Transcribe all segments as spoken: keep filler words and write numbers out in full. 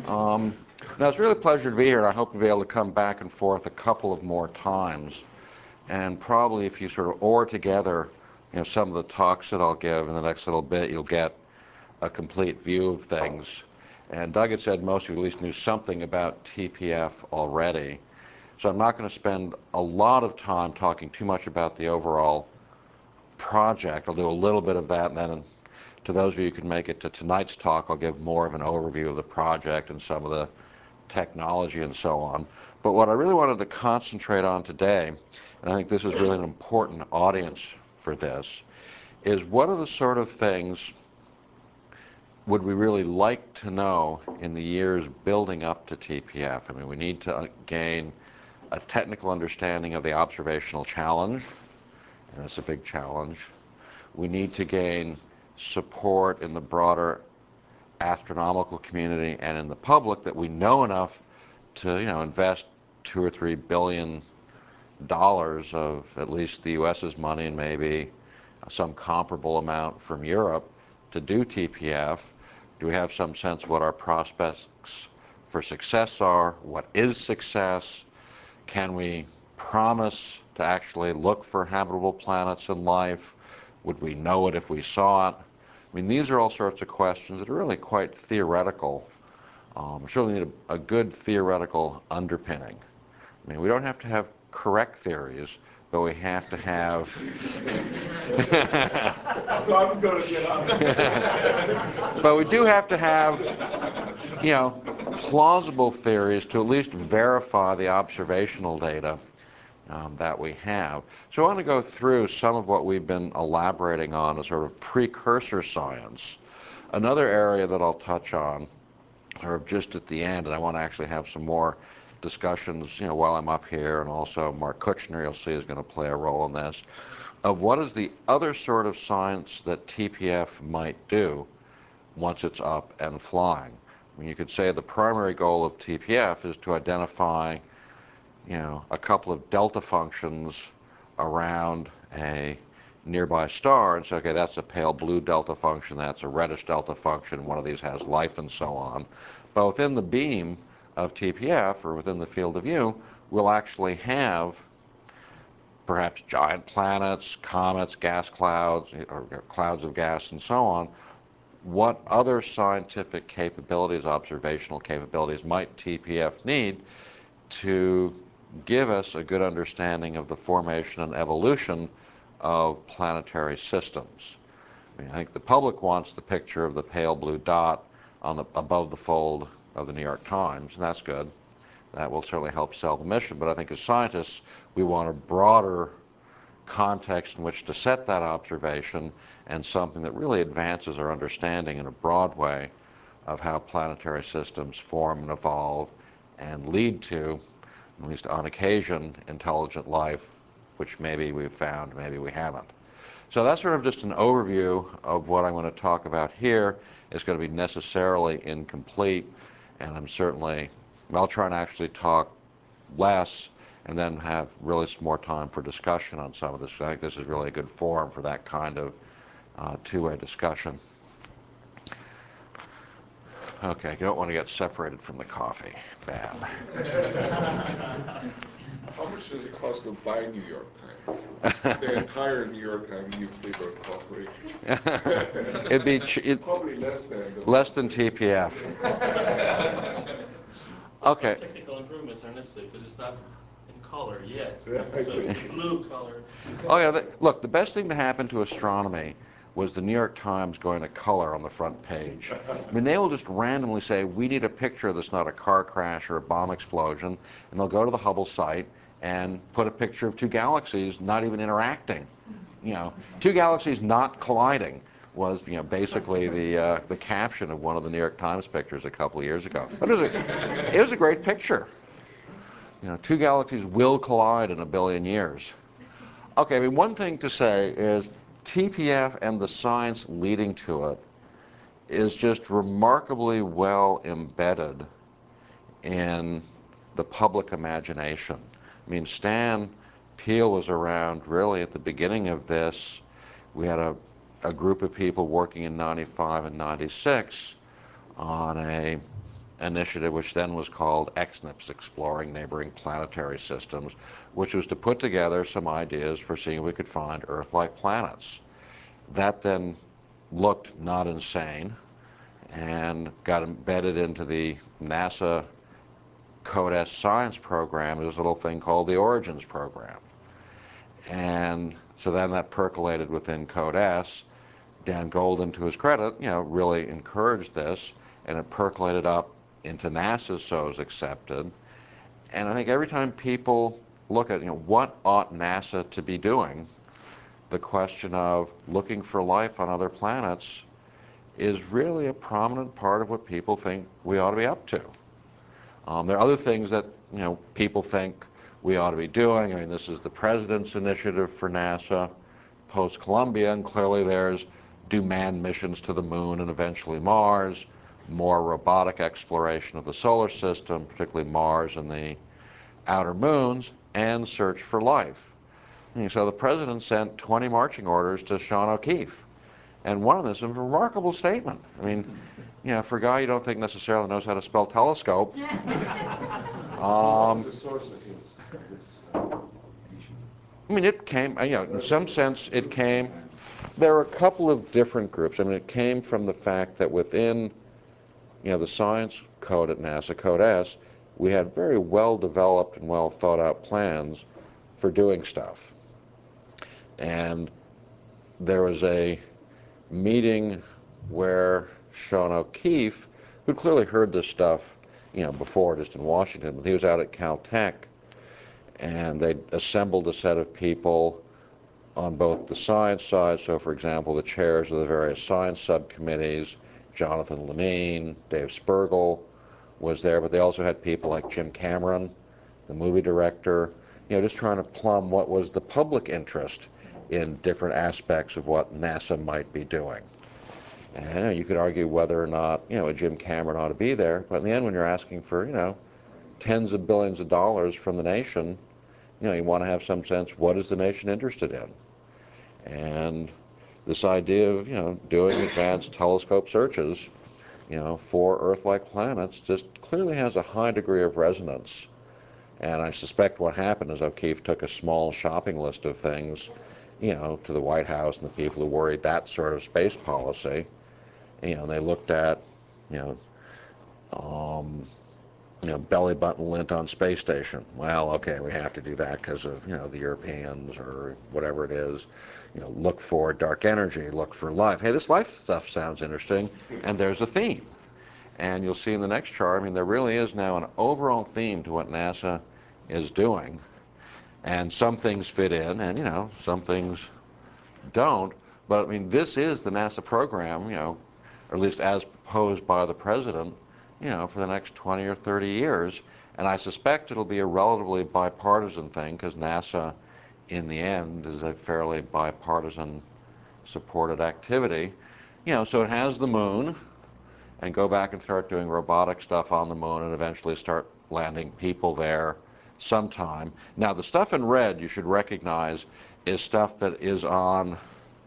Um, now, it's really a pleasure to be here, and I hope to be able to come back and forth a couple of more times. And probably if you sort of ore together, you know, some of the talks that I'll give in the next little bit, you'll get a complete view of things. And Doug had said most of you at least knew something about T P F already. So I'm not going to spend a lot of time talking too much about the overall project. I'll do a little bit of that, and then to those of you who can make it to tonight's talk, I'll give more of an overview of the project and some of the technology and so on. But what I really wanted to concentrate on today, and I think this is really an important audience for this, is what are the sort of things would we really like to know in the years building up to T P F? I mean, we need to gain a technical understanding of the observational challenge, and it's a big challenge. We need to gain support in the broader astronomical community and in the public that we know enough to, you know, invest two or three billion dollars of at least the U S's money and maybe some comparable amount from Europe to do T P F. Do we have some sense of what our prospects for success are? What is success? Can we promise to actually look for habitable planets and life? Would we know it if we saw it? I mean, these are all sorts of questions that are really quite theoretical. Um, we surely need a, a good theoretical underpinning. I mean, we don't have to have correct theories, but we have to have. So I'm going to get on. But we do have to have, you know, plausible theories to at least verify the observational data um, that we have. So I want to go through some of what we've been elaborating on as sort of precursor science. Another area that I'll touch on, sort of just at the end, and I want to actually have some more discussions, you know, while I'm up here, and also Mark Kuchner, you'll see, is going to play a role in this, of what is the other sort of science that T P F might do once it's up and flying. I mean, you could say the primary goal of T P F is to identify, you know, a couple of delta functions around a nearby star and say, okay, that's a pale blue delta function, that's a reddish delta function, one of these has life, and so on. But within the beam of T P F, or within the field of view, we'll actually have perhaps giant planets, comets, gas clouds, or clouds of gas, and so on. What other scientific capabilities, observational capabilities, might T P F need to give us a good understanding of the formation and evolution of planetary systems? I mean, I think the public wants the picture of the pale blue dot on the, above the fold of the New York Times, and that's good. That will certainly help sell the mission. But I think as scientists, we want a broader context in which to set that observation, and something that really advances our understanding in a broad way of how planetary systems form and evolve and lead to, at least on occasion, intelligent life, which maybe we've found, maybe we haven't. So that's sort of just an overview of what I'm going to talk about here. It's going to be necessarily incomplete, and I'm certainly, I'll try and actually talk less and then have really some more time for discussion on some of this. I think this is really a good forum for that kind of uh, two-way discussion. Okay, you don't want to get separated from the coffee. Bad. How much does it cost to buy New York Times? The entire New York Times newspaper corporation. It'd be ch- it, probably less than less than T P F. Okay. Some technical improvements are necessary because it's not in color yet. Yeah, So blue color. Oh yeah. The, look, the best thing to happen to astronomy was the New York Times going to color on the front page. I mean, they will just randomly say, we need a picture that's not a car crash or a bomb explosion, and they'll go to the Hubble site and put a picture of two galaxies not even interacting. You know, two galaxies not colliding was, you know, basically the uh, the caption of one of the New York Times pictures a couple of years ago. But it was a, it was a great picture. You know, two galaxies will collide in a billion years. Okay, I mean, one thing to say is T P F and the science leading to it is just remarkably well embedded in the public imagination. I mean, Stan Peele was around really at the beginning of this. We had a, a group of people working in ninety-five and ninety-six on a initiative, which then was called X N I P S, Exploring Neighboring Planetary Systems, which was to put together some ideas for seeing if we could find Earth-like planets. That then looked not insane and got embedded into the NASA CODES science program. There's a little thing called the Origins program. And so then that percolated within CODES. Dan Golden, to his credit, you know, really encouraged this, and it percolated up into NASA, so it was accepted. And I think every time people look at, you know, what ought NASA to be doing, the question of looking for life on other planets is really a prominent part of what people think we ought to be up to. Um, there are other things that, you know, people think we ought to be doing. I mean, this is the President's initiative for NASA post-Columbia, and clearly there's do manned missions to the moon and eventually Mars, more robotic exploration of the solar system, particularly Mars and the outer moons, and search for life. And so the President sent twenty marching orders to Sean O'Keefe. And one of them is a remarkable statement. I mean, you know, for a guy you don't think necessarily knows how to spell telescope. um, What's the source of his, his uh, issue? I mean, it came, you know, in some sense it came, there are a couple of different groups. I mean, it came from the fact that within, you know, the science code at NASA, CODES, we had very well developed and well thought out plans for doing stuff. And there was a meeting where Sean O'Keefe, who clearly heard this stuff, you know, before just in Washington, but he was out at Caltech, and they assembled a set of people on both the science side, so for example, the chairs of the various science subcommittees, Jonathan Lenine, Dave Spergel was there, but they also had people like Jim Cameron, the movie director, you know, just trying to plumb what was the public interest in different aspects of what NASA might be doing. And you know, you could argue whether or not, you know, a Jim Cameron ought to be there, but in the end, when you're asking for, you know, tens of billions of dollars from the nation, you know, you want to have some sense, what is the nation interested in? And this idea of, you know, doing advanced telescope searches, you know, for Earth-like planets just clearly has a high degree of resonance. And I suspect what happened is O'Keefe took a small shopping list of things, you know, to the White House and the people who worried that sort of space policy. You know, they looked at, you know, um, you know, belly button lint on space station. Well, okay, we have to do that because of, you know, the Europeans or whatever it is. You know, look for dark energy, look for life. Hey, this life stuff sounds interesting, and there's a theme. And you'll see in the next chart, I mean, there really is now an overall theme to what NASA is doing. And some things fit in, and, you know, some things don't. But, I mean, this is the NASA program, you know, or at least as proposed by the President, you know, for the next twenty or thirty years. And I suspect it'll be a relatively bipartisan thing, because NASA, in the end, is a fairly bipartisan supported activity. You know, so it has the moon, and go back and start doing robotic stuff on the moon and eventually start landing people there sometime. Now, the stuff in red you should recognize is stuff that is on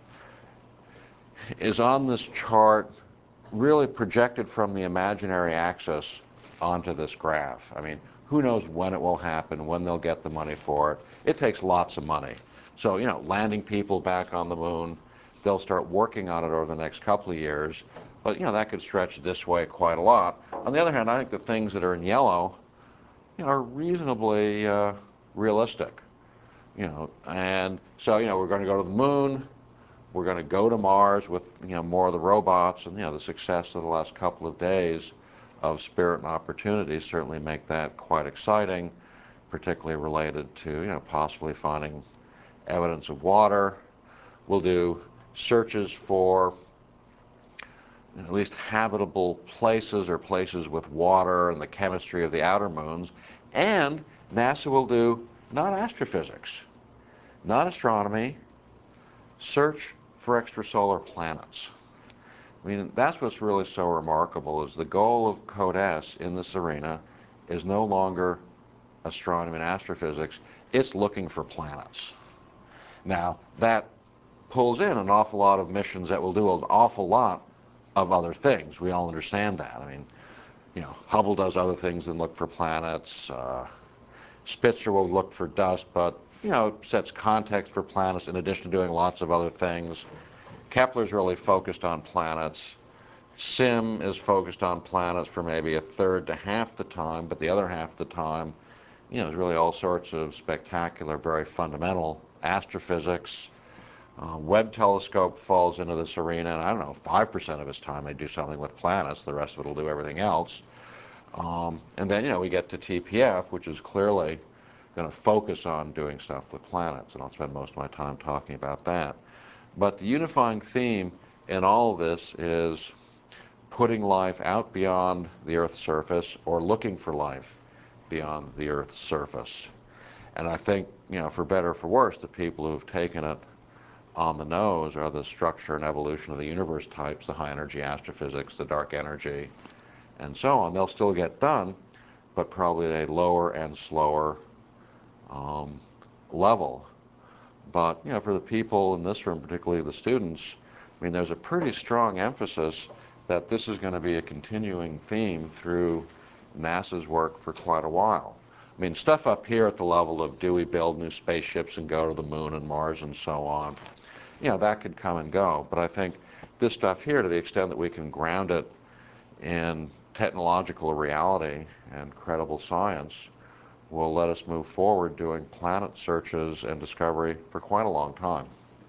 is on this chart, really projected from the imaginary axis onto this graph. I mean, who knows when it will happen, when they'll get the money for it. It takes lots of money. So, you know, landing people back on the moon, they'll start working on it over the next couple of years. But, you know, that could stretch this way quite a lot. On the other hand, I think the things that are in yellow, you know, are reasonably uh, realistic. You know, and so, you know, we're going to go to the moon. We're going to go to Mars with, you know, more of the robots, and, you know, the success of the last couple of days of Spirit and Opportunity certainly make that quite exciting, particularly related to, you know, possibly finding evidence of water. We'll do searches for at least habitable places or places with water and the chemistry of the outer moons. And NASA will do not astrophysics, not astronomy, search for extrasolar planets. I mean, that's what's really so remarkable, is the goal of CODES in this arena is no longer astronomy and astrophysics, it's looking for planets. Now, that pulls in an awful lot of missions that will do an awful lot of other things. We all understand that. I mean, you know, Hubble does other things than look for planets. Uh, Spitzer will look for dust, but, you know, sets context for planets in addition to doing lots of other things. Kepler's really focused on planets. SIM is focused on planets for maybe a third to half the time, but the other half the time, you know, there's really all sorts of spectacular, very fundamental astrophysics. Uh, Webb telescope falls into this arena, and I don't know, five percent of its time they do something with planets, the rest of it will do everything else. Um, and then, you know, we get to T P F, which is clearly going to focus on doing stuff with planets, and I'll spend most of my time talking about that. But the unifying theme in all of this is putting life out beyond the Earth's surface or looking for life beyond the Earth's surface. And I think, you know, for better or for worse, the people who've taken it on the nose are the structure and evolution of the universe types, the high energy astrophysics, the dark energy, and so on. They'll still get done, but probably at a lower and slower um, level. But, you know, for the people in this room, particularly the students, I mean, there's a pretty strong emphasis that this is going to be a continuing theme through NASA's work for quite a while. I mean, stuff up here at the level of do we build new spaceships and go to the moon and Mars and so on, you know, that could come and go. But I think this stuff here, to the extent that we can ground it in technological reality and credible science, will let us move forward doing planet searches and discovery for quite a long time.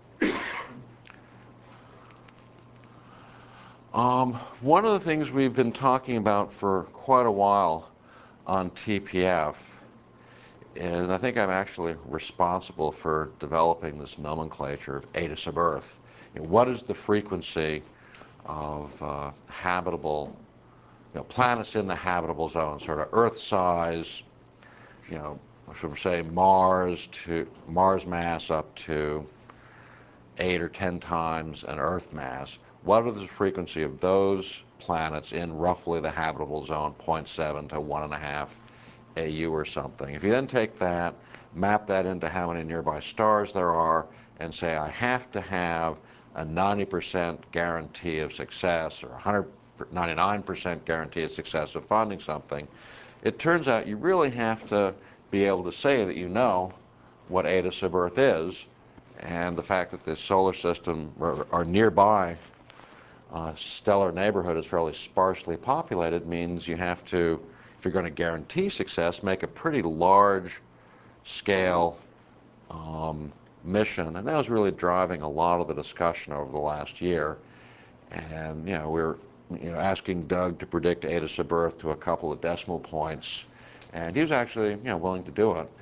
Um, one of the things we've been talking about for quite a while on T P F, and I think I'm actually responsible for developing this nomenclature of Eta sub Earth. You know, what is the frequency of uh, habitable, you know, planets in the habitable zone, sort of Earth size, you know, from say Mars to Mars mass up to eight or ten times an Earth mass. What are the frequency of those planets in roughly the habitable zone, zero point seven to one and a half A U or something? If you then take that, map that into how many nearby stars there are, and say I have to have a ninety percent guarantee of success or one ninety-nine percent guarantee of success of finding something, it turns out you really have to be able to say that you know what Eta sub Earth is, and the fact that the solar system or, or nearby uh, stellar neighborhood is fairly sparsely populated means you have to, if you're going to guarantee success, make a pretty large scale um, mission, and that was really driving a lot of the discussion over the last year. And you know, we're you know, asking Doug to predict Eta sub Earth to a couple of decimal points, and he was actually you know willing to do it.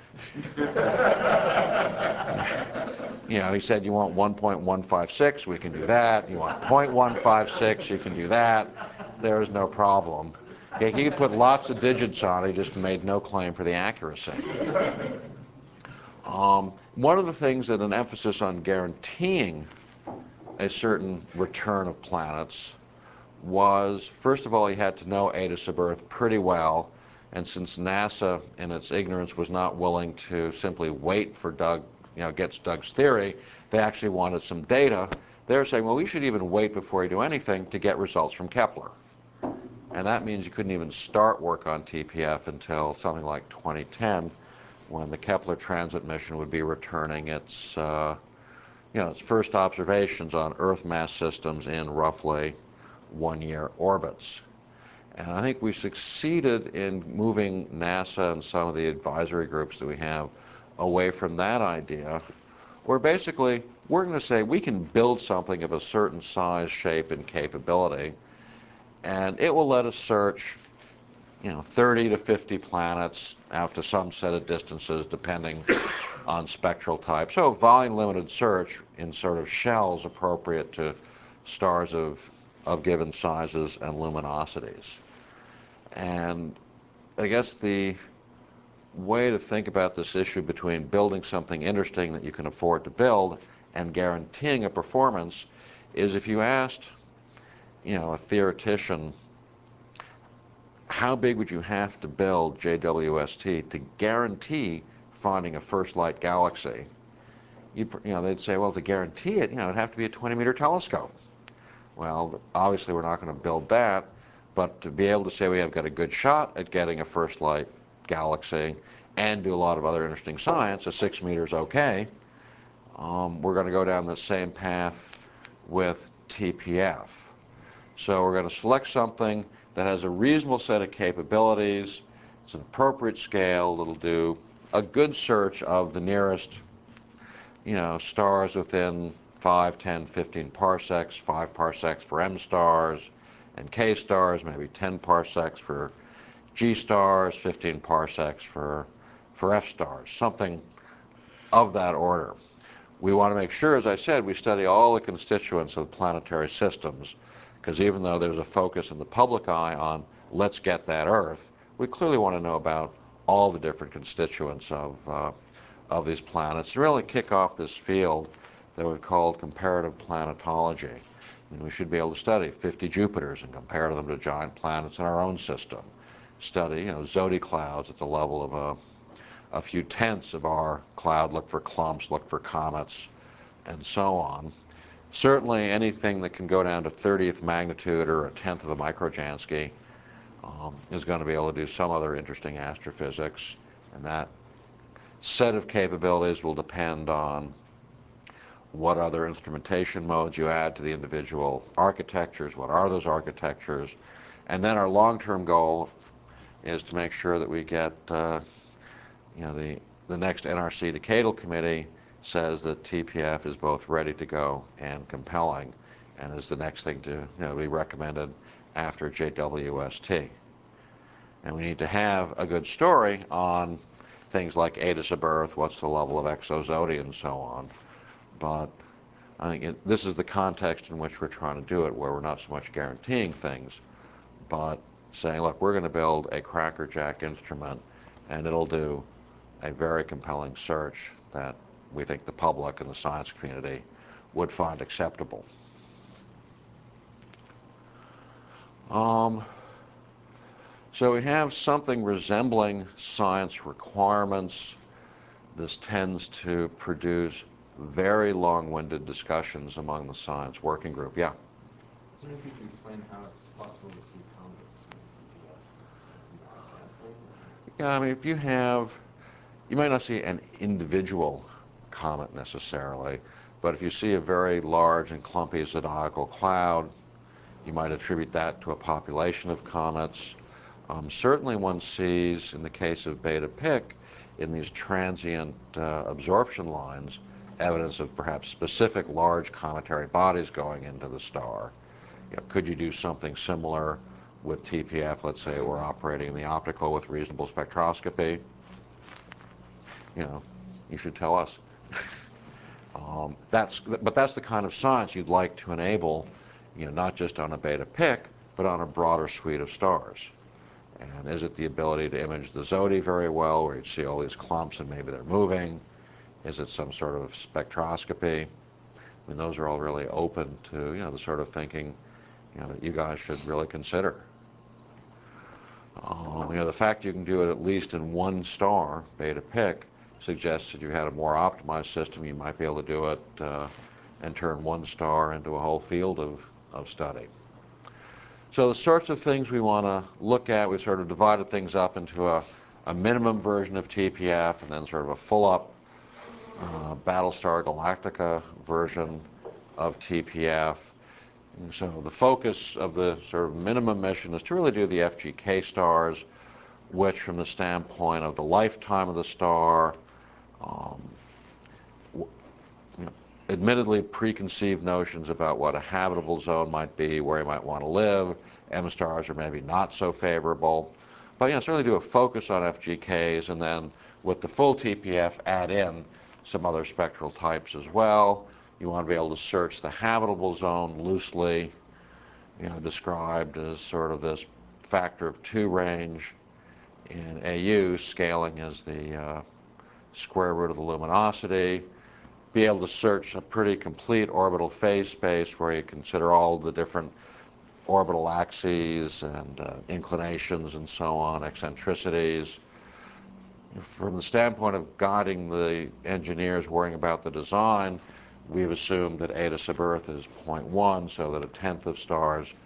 You know, he said, you want one point one five six, we can do that. You want zero point one five six, you can do that. There's no problem. Okay, he could put lots of digits on it, he just made no claim for the accuracy. Um, one of the things that an emphasis on guaranteeing a certain return of planets was, first of all, he had to know Eta sub Earth pretty well, and since NASA, in its ignorance, was not willing to simply wait for Doug, you know, gets Doug's theory, they actually wanted some data. They're saying, well, we should even wait before you do anything to get results from Kepler. And that means you couldn't even start work on T P F until something like twenty ten, when the Kepler Transit mission would be returning its, uh, you know, its first observations on Earth mass systems in roughly one-year orbits. And I think we succeeded in moving NASA and some of the advisory groups that we have away from that idea, where basically we're going to say we can build something of a certain size, shape, and capability, and it will let us search, you know, thirty to fifty planets out to some set of distances depending on spectral type. So volume-limited search in sort of shells appropriate to stars of, of given sizes and luminosities. And I guess the way to think about this issue between building something interesting that you can afford to build and guaranteeing a performance is, if you asked, you know, a theoretician, how big would you have to build J W S T to guarantee finding a first light galaxy? You, you know, they'd say, well, to guarantee it, you know, it'd have to be a twenty meter telescope. Well, obviously we're not going to build that, But to be able to say we have got a good shot at getting a first light galaxy and do a lot of other interesting science, a six meters okay, um, we're going to go down the same path with T P F. So we're going to select something that has a reasonable set of capabilities, it's an appropriate scale that'll do a good search of the nearest, you know, stars within five, ten, fifteen parsecs, five parsecs for M stars and K stars, maybe ten parsecs for G stars, fifteen parsecs for, for F stars, something of that order. We want to make sure, as I said, we study all the constituents of planetary systems, because even though there's a focus in the public eye on let's get that Earth, we clearly want to know about all the different constituents of, uh, of these planets to really kick off this field that we've called comparative planetology. I mean, we should be able to study fifty Jupiters and compare them to giant planets in our own system. Study, you know, Zodi clouds at the level of a, a few tenths of our cloud, look for clumps, look for comets, and so on. Certainly anything that can go down to thirtieth magnitude or a tenth of a microjansky um, is going to be able to do some other interesting astrophysics, and that set of capabilities will depend on what other instrumentation modes you add to the individual architectures, what are those architectures, and then our long-term goal is to make sure that we get, uh, you know, the, the next N R C Decadal Committee says that T P F is both ready to go and compelling, and is the next thing to, you know, be recommended after J W S T. And we need to have a good story on things like Eta sub Earth, what's the level of exozodi, and so on. But I think it, this is the context in which we're trying to do it, where we're not so much guaranteeing things, but saying, look, we're going to build a crackerjack instrument, and it'll do a very compelling search that we think the public and the science community would find acceptable. Um, so we have something resembling science requirements. This tends to produce very long-winded discussions among the science working group. Yeah? I was wondering if you could explain how it's possible to see comets with T P F. Broadcasting? Yeah, I mean, if you have, you might not see an individual comet necessarily, but if you see a very large and clumpy zodiacal cloud, you might attribute that to a population of comets. Um, certainly one sees, in the case of Beta Pic, in these transient uh, absorption lines, evidence of perhaps specific large cometary bodies going into the star. You know, could you do something similar with T P F? Let's say we're operating in the optical with reasonable spectroscopy. You know, you should tell us. um, that's, but that's the kind of science you'd like to enable, you know, not just on a Beta Pic, but on a broader suite of stars. And is it the ability to image the Zodi very well, where you'd see all these clumps and maybe they're moving? Is it some sort of spectroscopy? I mean, those are all really open to, you know, the sort of thinking, you know, that you guys should really consider. Uh, you know, the fact you can do it at least in one star, Beta Pic, suggests that you had a more optimized system, you might be able to do it uh, and turn one star into a whole field of, of study. So the sorts of things we want to look at, we've sort of divided things up into a, a minimum version of T P F and then sort of a full-up uh, Battlestar Galactica version of T P F. And so the focus of the sort of minimum mission is to really do the F G K stars, which from the standpoint of the lifetime of the star, um, you know, admittedly preconceived notions about what a habitable zone might be, where you might want to live. M stars are maybe not so favorable. But yeah, certainly do a focus on F G Ks, and then with the full T P F add in some other spectral types as well. You want to be able to search the habitable zone loosely, you know, described as sort of this factor of two range in A U, scaling as the uh, square root of the luminosity. Be able to search a pretty complete orbital phase space where you consider all the different orbital axes and uh, inclinations and so on, eccentricities. From the standpoint of guiding the engineers worrying about the design, we've assumed that Eta sub Earth is zero point one, so that a tenth of stars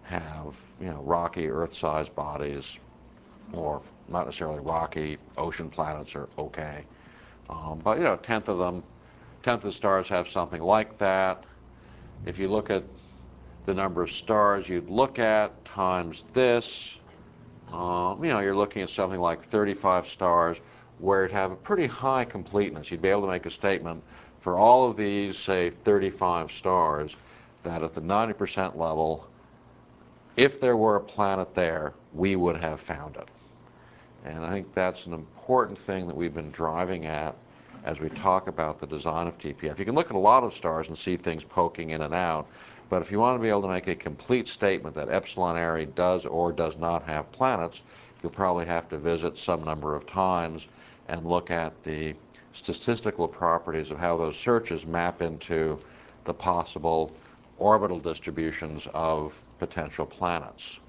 have, you know, rocky Earth-sized bodies, or not necessarily rocky ocean planets are okay. Um, but, you know, a tenth of them, tenth of the stars have something like that. If you look at the number of stars you'd look at times this, um, you know, you're looking at something like thirty-five stars where it'd have a pretty high completeness. You'd be able to make a statement for all of these, say, thirty-five stars, that at the ninety percent level, if there were a planet there, we would have found it. And I think that's an important thing that we've been driving at as we talk about the design of T P F. You can look at a lot of stars and see things poking in and out, but if you want to be able to make a complete statement that Epsilon Array does or does not have planets, you'll probably have to visit some number of times and look at the statistical properties of how those searches map into the possible orbital distributions of potential planets.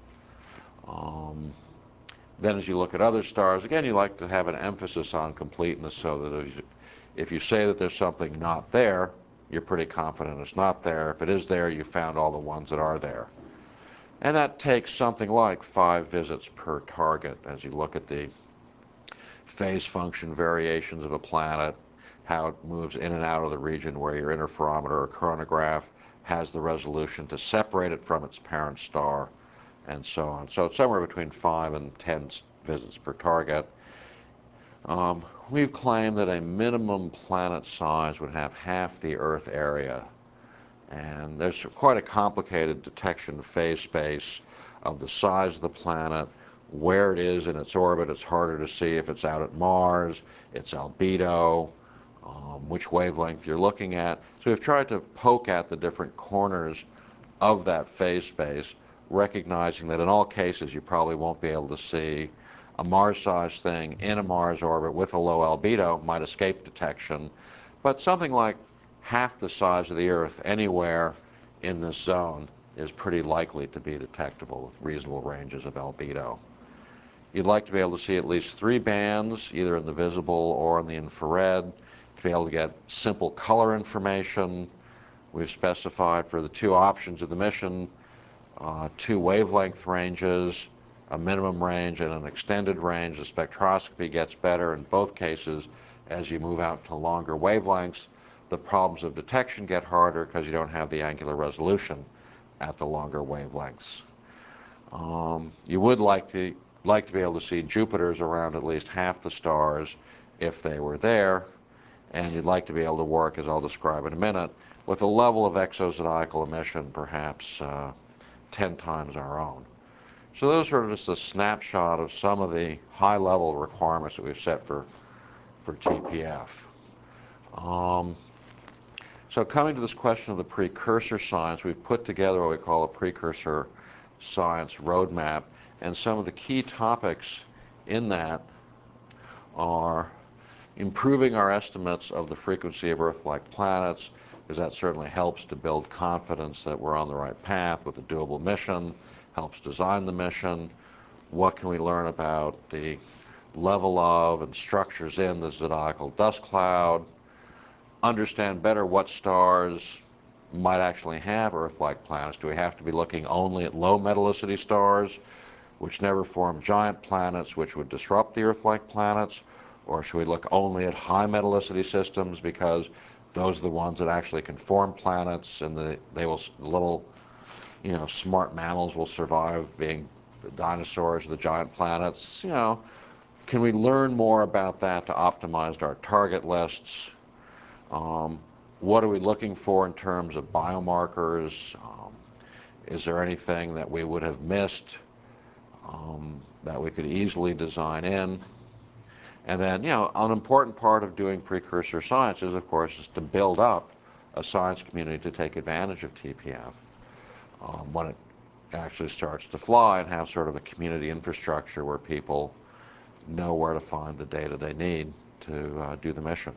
Um, then as you look at other stars, again, you like to have an emphasis on completeness so that if you, if you say that there's something not there, you're pretty confident it's not there. If it is there, you found all the ones that are there. And that takes something like five visits per target as you look at the phase function variations of a planet, how it moves in and out of the region where your interferometer or coronagraph has the resolution to separate it from its parent star, and so on. So it's somewhere between five and ten visits per target. Um, we've claimed that a minimum planet size would have half the Earth area. And there's quite a complicated detection phase space of the size of the planet, where it is in its orbit. It's harder to see if it's out at Mars, its albedo, um, which wavelength you're looking at. So we've tried to poke at the different corners of that phase space, recognizing that in all cases you probably won't be able to see a Mars-sized thing in a Mars orbit with a low albedo might escape detection, but something like half the size of the Earth anywhere in this zone is pretty likely to be detectable with reasonable ranges of albedo. You'd like to be able to see at least three bands, either in the visible or in the infrared, to be able to get simple color information. We've specified for the two options of the mission uh, two wavelength ranges, a minimum range and an extended range. The spectroscopy gets better in both cases as you move out to longer wavelengths. The problems of detection get harder because you don't have the angular resolution at the longer wavelengths. Um, you would like to, like to be able to see Jupiters around at least half the stars if they were there, and you'd like to be able to work, as I'll describe in a minute, with a level of exozodiacal emission perhaps uh, ten times our own. So those are just a snapshot of some of the high-level requirements that we've set for, for T P F. Um, so coming to this question of the precursor science, we've put together what we call a precursor science roadmap, and some of the key topics in that are improving our estimates of the frequency of Earth-like planets, because that certainly helps to build confidence that we're on the right path with a doable mission, helps design the mission. What can we learn about the level of and structures in the zodiacal dust cloud? Understand better what stars might actually have Earth-like planets. Do we have to be looking only at low metallicity stars, which never form giant planets, which would disrupt the Earth-like planets? Or should we look only at high metallicity systems because those are the ones that actually can form planets, and the, they will, little, you know, smart mammals will survive, being the dinosaurs, the giant planets? You know, can we learn more about that to optimize our target lists? Um, what are we looking for in terms of biomarkers? Um, is there anything that we would have missed um, that we could easily design in? And then, you know, an important part of doing precursor science is, of course, is to build up a science community to take advantage of T P F um, when it actually starts to fly, and have sort of a community infrastructure where people know where to find the data they need to uh, do the mission.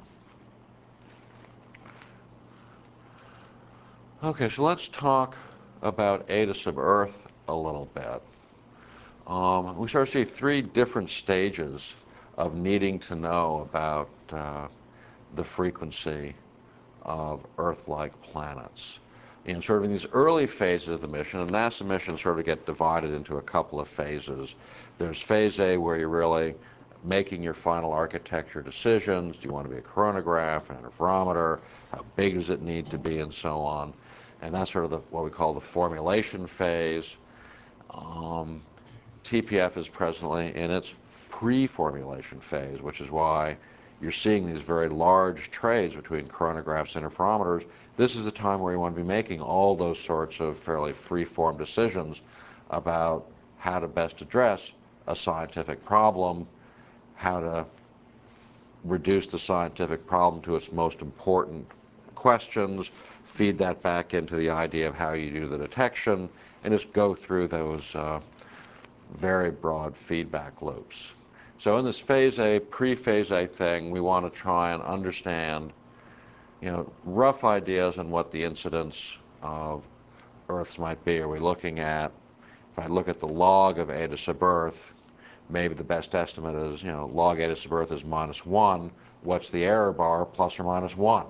Okay, so let's talk about Eta sub Earth a little bit. Um, we sort of see three different stages of needing to know about uh, the frequency of Earth-like planets. in sort of in these early phases of the mission, and NASA missions sort of get divided into a couple of phases. There's phase A, where you're really making your final architecture decisions. Do you want to be a coronagraph, an interferometer? How big does it need to be, and so on. And that's sort of the, what we call the formulation phase. Um, T P F is presently in its pre-formulation phase, which is why you're seeing these very large trades between coronagraphs and interferometers. This is the time where you want to be making all those sorts of fairly free-form decisions about how to best address a scientific problem, how to reduce the scientific problem to its most important questions, feed that back into the idea of how you do the detection, and just go through those uh, very broad feedback loops. So in this phase A, pre-phase A thing, we want to try and understand, you know, rough ideas on what the incidence of Earths might be. Are we looking at, if I look at the log of eta sub Earth, maybe the best estimate is, you know, log eta sub Earth is minus one. What's the error bar? Plus or minus one.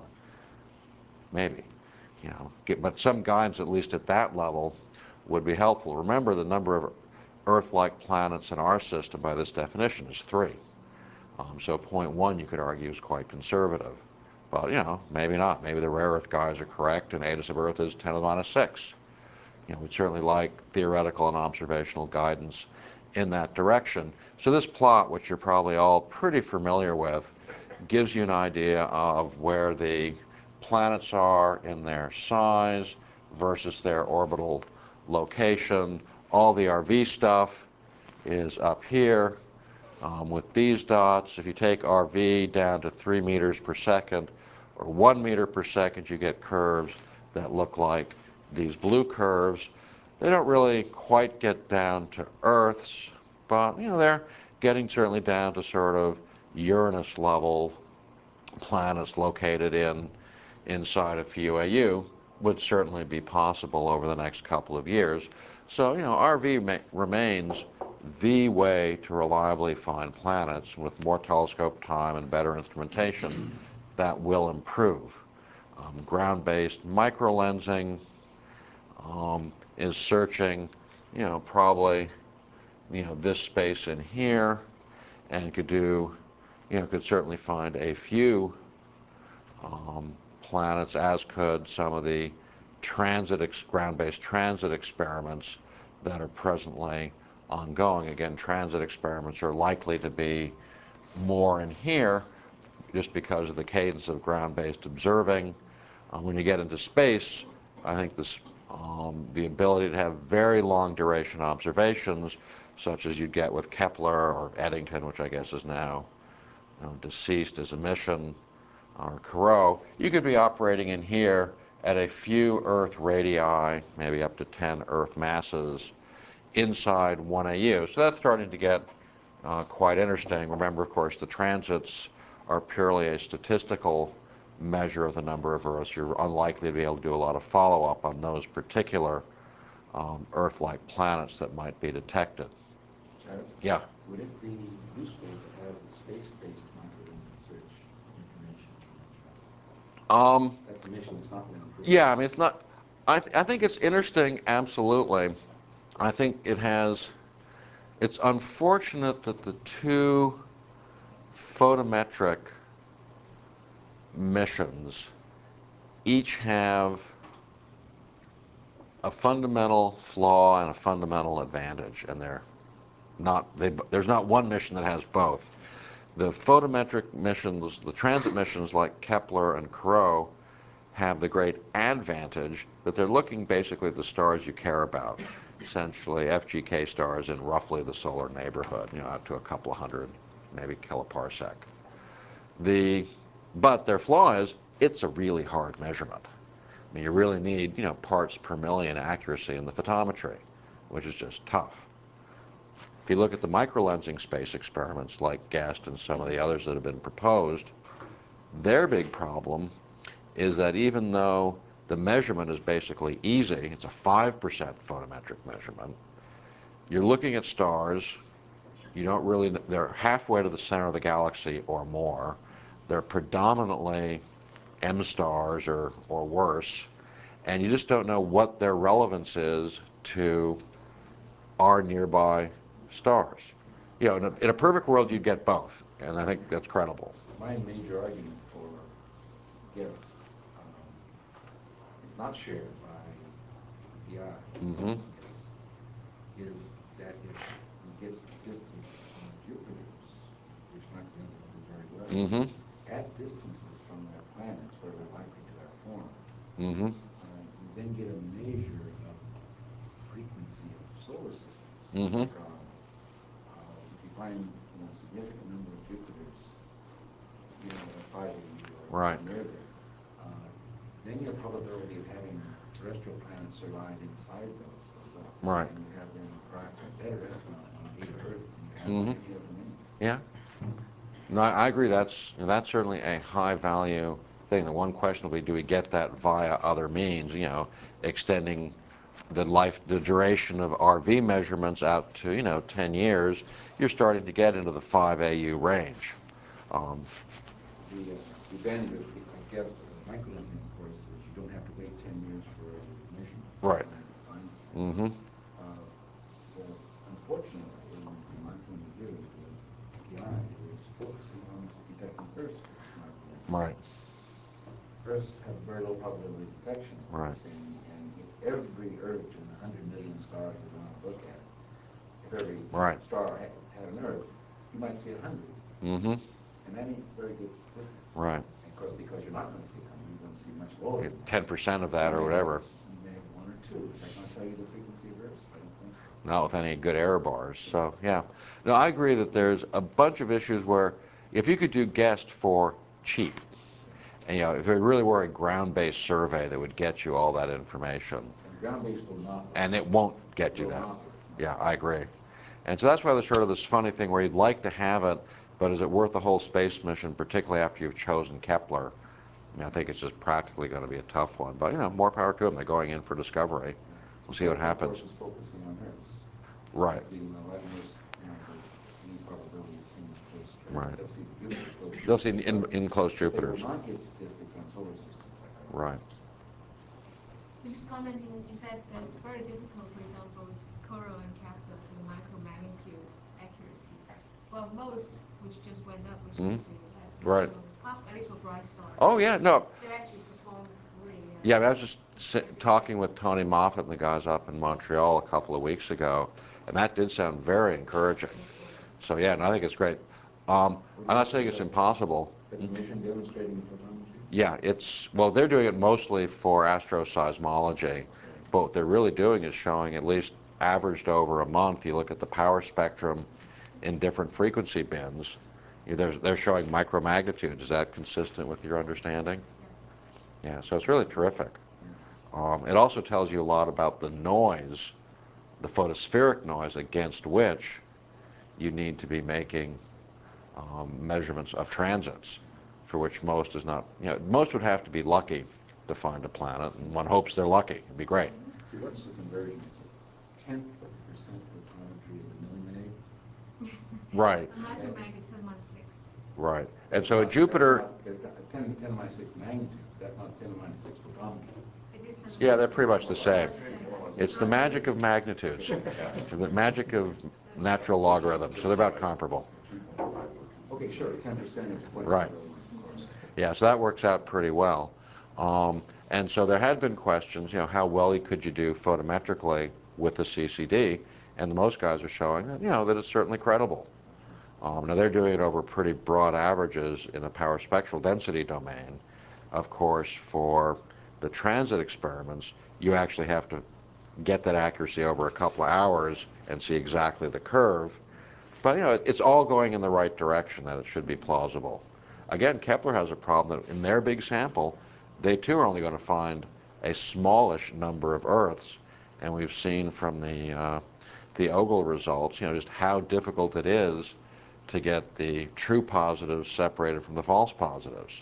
Maybe. You know, get, but some guidance, at least at that level, would be helpful. Remember, the number of Earth-like planets in our system, by this definition, is three. Um, so zero point one, you could argue, is quite conservative. But, you know, maybe not. Maybe the rare Earth guys are correct, and eta sub Earth is ten to the minus six. You know, we'd certainly like theoretical and observational guidance in that direction. So this plot, which you're probably all pretty familiar with, gives you an idea of where the planets are in their size versus their orbital location. All the R V stuff is up here um, with these dots. If you take R V down to three meters per second or one meter per second, you get curves that look like these blue curves. They don't really quite get down to Earth's, but you know, they're getting certainly down to sort of Uranus level planets located in inside of F U A U. Would certainly be possible over the next couple of years. So, you know, R V ma- remains the way to reliably find planets. With more telescope time and better instrumentation, that will improve. Um, ground-based microlensing um, is searching, you know, probably, you know, this space in here, and could do, you know, could certainly find a few um, planets, as could some of the transit, ex- ground-based transit experiments that are presently ongoing. Again, transit experiments are likely to be more in here just because of the cadence of ground-based observing. Uh, when you get into space, I think this, um, the ability to have very long duration observations, such as you'd get with Kepler or Eddington, which I guess is now you know, deceased as a mission, or Corot, you could be operating in here at a few Earth radii, maybe up to ten Earth masses, inside one A U. So that's starting to get uh, quite interesting. Remember, of course, the transits are purely a statistical measure of the number of Earths. You're unlikely to be able to do a lot of follow-up on those particular um, Earth-like planets that might be detected. Charles? Yeah. Would it be useful to have space-based microlensing search information? Um, That's a mission that's not been approved. yeah, I mean, it's not, I, th- I think it's interesting, absolutely. I think it has, it's unfortunate that the two photometric missions each have a fundamental flaw and a fundamental advantage, and they're not, they, there's not one mission that has both. The photometric missions, the transit missions like Kepler and Corot, have the great advantage that they're looking basically at the stars you care about, essentially F G K stars in roughly the solar neighborhood, you know, out to a couple of hundred, maybe kiloparsec. The, but their flaw is it's a really hard measurement. I mean, you really need, you know, parts per million accuracy in the photometry, which is just tough. If you look at the microlensing space experiments like GEST and some of the others that have been proposed, their big problem is that even though the measurement is basically easy, it's a five percent photometric measurement, you're looking at stars, you don't really, they're halfway to the center of the galaxy or more, they're predominantly M stars or, or worse, and you just don't know what their relevance is to our nearby stars. You know, in a, in a perfect world, you'd get both, and I think that's credible. My major argument for guess um, is not shared by the eye. Mm-hmm. Is that if you get distance from Jupiter's, which microlensing will do very well, Mm-hmm. at distances from their planets where they're likely to have formed, Mm-hmm. uh, you then get a measure of frequency of solar systems. Mm-hmm. Like, um, uh, if you find you know, a significant number of Jupiters, you know, at five A U or Right. near there, uh, then your probability of having terrestrial planets survive inside those goes up. Right. And you have then perhaps a better estimate on either Earth than you have Mm-hmm. on any other names. Yeah. No, I I agree. That's that's certainly a high value thing. The one question will be, do we get that via other means? You know, extending the life, the duration of R V measurements out to you know ten years. You're starting to get into the five A U range. Um, The, uh, the advantage of, I guess, uh, microlensing, of course, is you don't have to wait ten years for a measurement. Right. Fine. mm-hmm. Uh, well, unfortunately, in, in my point of view, the, the eye is focusing on detecting Earth's microlensing. Right. Earths have very low probability of detection, of Right. course, and, and if every Earth in a hundred million stars you want to look at, if every Right. star had, had an Earth, you might see a hundred. Mm-hmm. And that ain't very good statistics. Right. And of course, because you're not going to see a hundred, you're going to see much lower than that. ten percent of that or You may whatever. have- You may have one or two. Is that going to tell you the frequency of Earths? I don't think so. Not with any good error bars. So yeah, no, I agree that there's a bunch of issues where if you could do guessed for cheap, and you know, if it really were a ground-based survey that would get you all that information, And ground-based will not. and it won't get you Will that. not work. Yeah, I agree. And so that's why there's sort of this funny thing where you'd like to have it, but is it worth the whole space mission, particularly after you've chosen Kepler? I mean, I think it's just practically going to be a tough one. But, you know, more power to them. They're going in for discovery. We'll see what happens. Of course, is focusing on Earths. Right. It's being a lot more, you know, the any probability of seeing close to Earth. Right. They'll see Jupiter close. They'll see in, in close But they Jupiters. will not get statistics on solar systems like that. Right. You're just commenting, you said that it's very difficult, for example, Corot and Kepler for the micro-magnitude accuracy. Well, most, which just went up, which Mhm. is really bad. Right. Possible, at least for bright stars. Oh, yeah, no. They actually performed really uh, Yeah, I, mean, I was just sit, talking with Tony Moffat and the guys up in Montreal a couple of weeks ago, and that did sound very encouraging. So, yeah, and I think it's great. Um, I'm not saying it's impossible. It's a mission demonstrating photometry? Yeah, it's, well, they're doing it mostly for astroseismology, but what they're really doing is showing, at least averaged over a month, you look at the power spectrum in different frequency bands, you- they're, they're showing micromagnitudes. Is that consistent with your understanding? Yeah, so it's really terrific. Um, it also tells you a lot about the noise, the photospheric noise against which you need to be making um, measurements of transits, for which most is not, you know, most would have to be lucky to find a planet, and one hopes they're lucky. It'd be great. See, what's the conversion? It's a tenth of a percent photometry is a millimeg. Right, The micromag is ten minus six. right. And so a That's Jupiter, not- that's not- ten, ten minus six magnitude, that's not ten minus six photometry. It is ten yeah, they're minus pretty six. much the same. It's the magic of magnitudes, the magic of natural logarithms, so they're about comparable. Okay, sure, ten percent is quite Right. of course. Yeah, so that works out pretty well. Um, and so there had been questions, you know, how well could you do photometrically with the C C D? And most guys are showing that, you know, that it's certainly credible. Um, now they're doing it over pretty broad averages in a power spectral density domain. Of course, for the transit experiments, you actually have to get that accuracy over a couple of hours and see exactly the curve. But, you know, it's all going in the right direction, that it should be plausible. Again, Kepler has a problem that in their big sample, they too are only going to find a smallish number of Earths. And we've seen from the, uh, the Ogle results, you know, just how difficult it is to get the true positives separated from the false positives.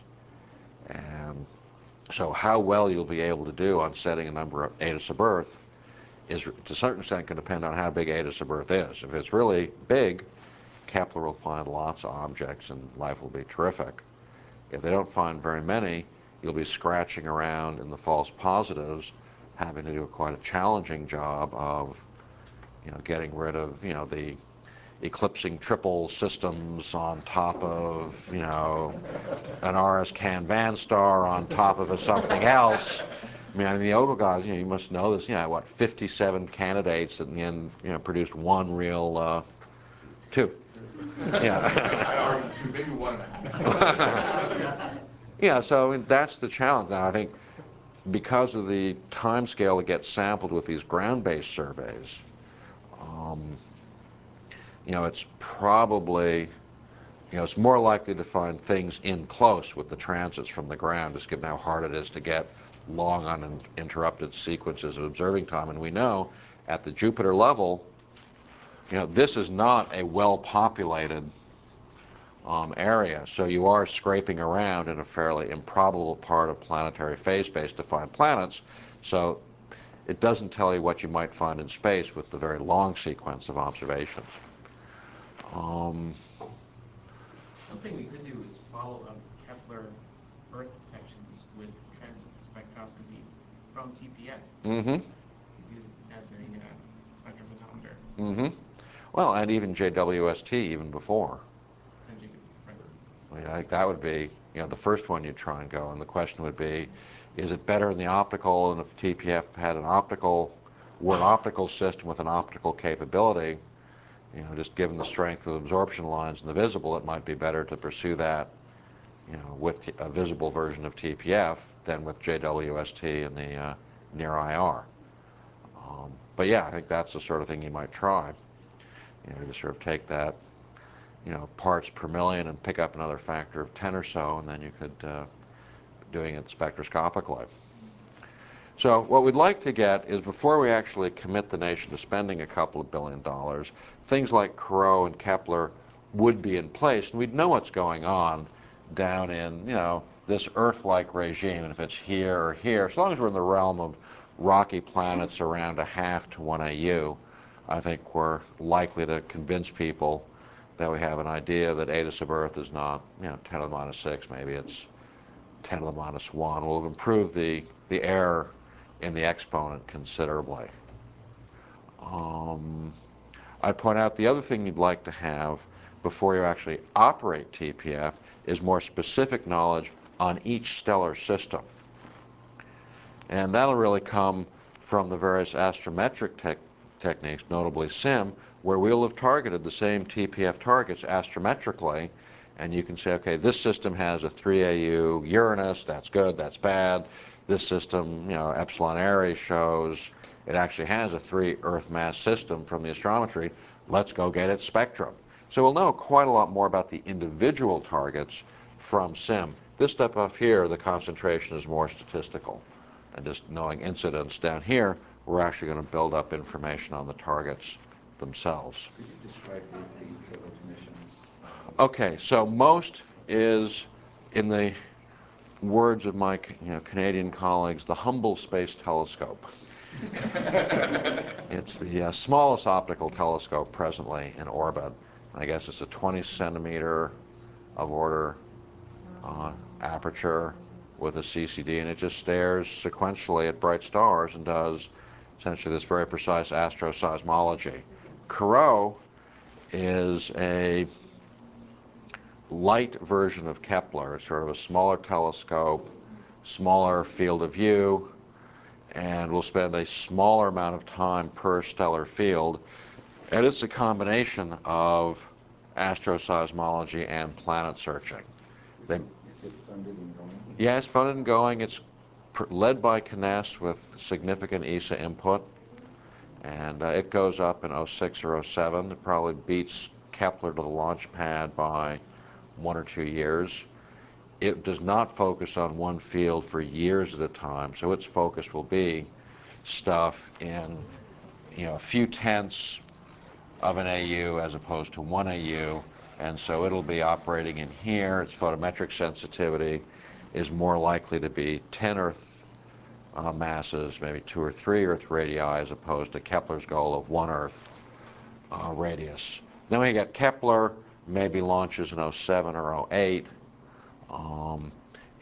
And so how well you'll be able to do on setting a number of eta sub Earth is, to a certain extent, going to depend on how big eta sub Earth is. If it's really big, Kepler will find lots of objects and life will be terrific. If they don't find very many, you'll be scratching around in the false positives, having to do quite a challenging job of, you know, getting rid of, you know, the eclipsing triple systems on top of, you know, an R S CAN Vanstar on top of a something else. I mean, I mean, the Odal guys, you know, you must know this, you know, what, fifty-seven candidates in the end, you know, produced one real, uh, two. Yeah. I argue two, maybe one and a half. Yeah, so I mean, that's the challenge. Now, I think because of the time scale that gets sampled with these ground-based surveys, um, you know, it's probably, you know, it's more likely to find things in close with the transits from the ground, just given how hard it is to get long uninterrupted sequences of observing time. And we know at the Jupiter level, you know, this is not a well-populated um, area, so you are scraping around in a fairly improbable part of planetary phase space to find planets. So it doesn't tell you what you might find in space with the very long sequence of observations. Um, Something we could do is follow up Kepler Earth detections with transit spectroscopy from T P F. mm-hmm. Use it as a uh, spectrophotometer. Mm-hmm. Well, and even J W S T even before. And you could, right. I mean, I think that would be, you know, the first one you'd try and go, and the question would be, is it better in the optical? And if T P F had an optical, were an optical system with an optical capability, you know, just given the strength of absorption lines in the visible, it might be better to pursue that, you know, with a visible version of T P F than with J W S T and the uh, near I R. Um, but yeah, I think that's the sort of thing you might try. You know, to sort of take that, you know, parts per million and pick up another factor of ten or so, and then you could uh, doing it spectroscopically. So what we'd like to get is, before we actually commit the nation to spending a couple of billion dollars, things like Corot and Kepler would be in place, and we'd know what's going on down in, you know, this Earth-like regime, and if it's here or here, as long as we're in the realm of rocky planets around a half to one A U, I think we're likely to convince people that we have an idea that eta sub Earth is not, you know, ten to the minus six, maybe it's ten to the minus one. We'll have improved the, the error in the exponent considerably. Um, I'd point out the other thing you'd like to have before you actually operate T P F is more specific knowledge on each stellar system. And that'll really come from the various astrometric te techniques, notably SIM, where we'll have targeted the same T P F targets astrometrically, and you can say, okay, this system has a three A U Uranus, that's good, that's bad. This system, you know, Epsilon Aries shows it actually has a three Earth mass system from the astrometry. Let's go get its spectrum. So we'll know quite a lot more about the individual targets from SIM. This step up here, the concentration is more statistical. And just knowing incidence down here, we're actually going to build up information on the targets themselves. Could you describe briefly each of those missions? Okay, so MOST is, in the words of my, you know, Canadian colleagues, the Hubble Space Telescope. It's the uh, smallest optical telescope presently in orbit. I guess it's a twenty centimeter of order uh, aperture with a C C D, and it just stares sequentially at bright stars and does essentially this very precise astroseismology. Corot is a light version of Kepler. It's sort of a smaller telescope, smaller field of view, and we'll spend a smaller amount of time per stellar field. And it's a combination of astroseismology and planet searching. Is, They, it, is it funded and going? yeah, it's funded and going. It's pr led by C N E S with significant E S A input. And uh, it goes up in oh six or oh seven. It probably beats Kepler to the launch pad by one or two years. It does not focus on one field for years at a time, so its focus will be stuff in, you know, a few tenths of an A U as opposed to one A U, and so it'll be operating in here. Its photometric sensitivity is more likely to be ten Earth uh, masses, maybe two or three Earth radii, as opposed to Kepler's goal of one Earth uh, radius. Then we get Kepler, maybe launches in oh seven or oh eight. Um,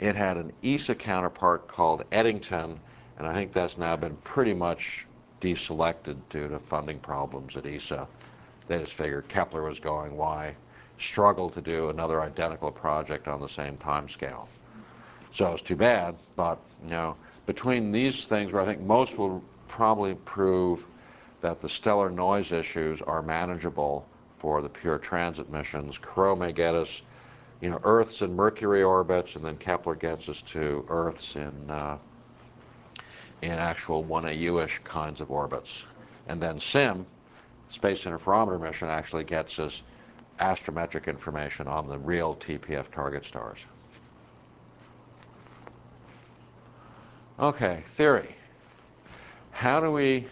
It had an E S A counterpart called Eddington, and I think that's now been pretty much deselected due to funding problems at E S A. They just figured Kepler was going, why struggle to do another identical project on the same time scale? So it's too bad, but you know, between these things, where I think most will probably prove that the stellar noise issues are manageable for the pure transit missions. Crow may get us, you know, Earths in Mercury orbits, and then Kepler gets us to Earths in uh, in actual one A U-ish kinds of orbits, and then SIM, Space Interferometer mission, actually gets us astrometric information on the real T P F target stars. Okay, theory. How do we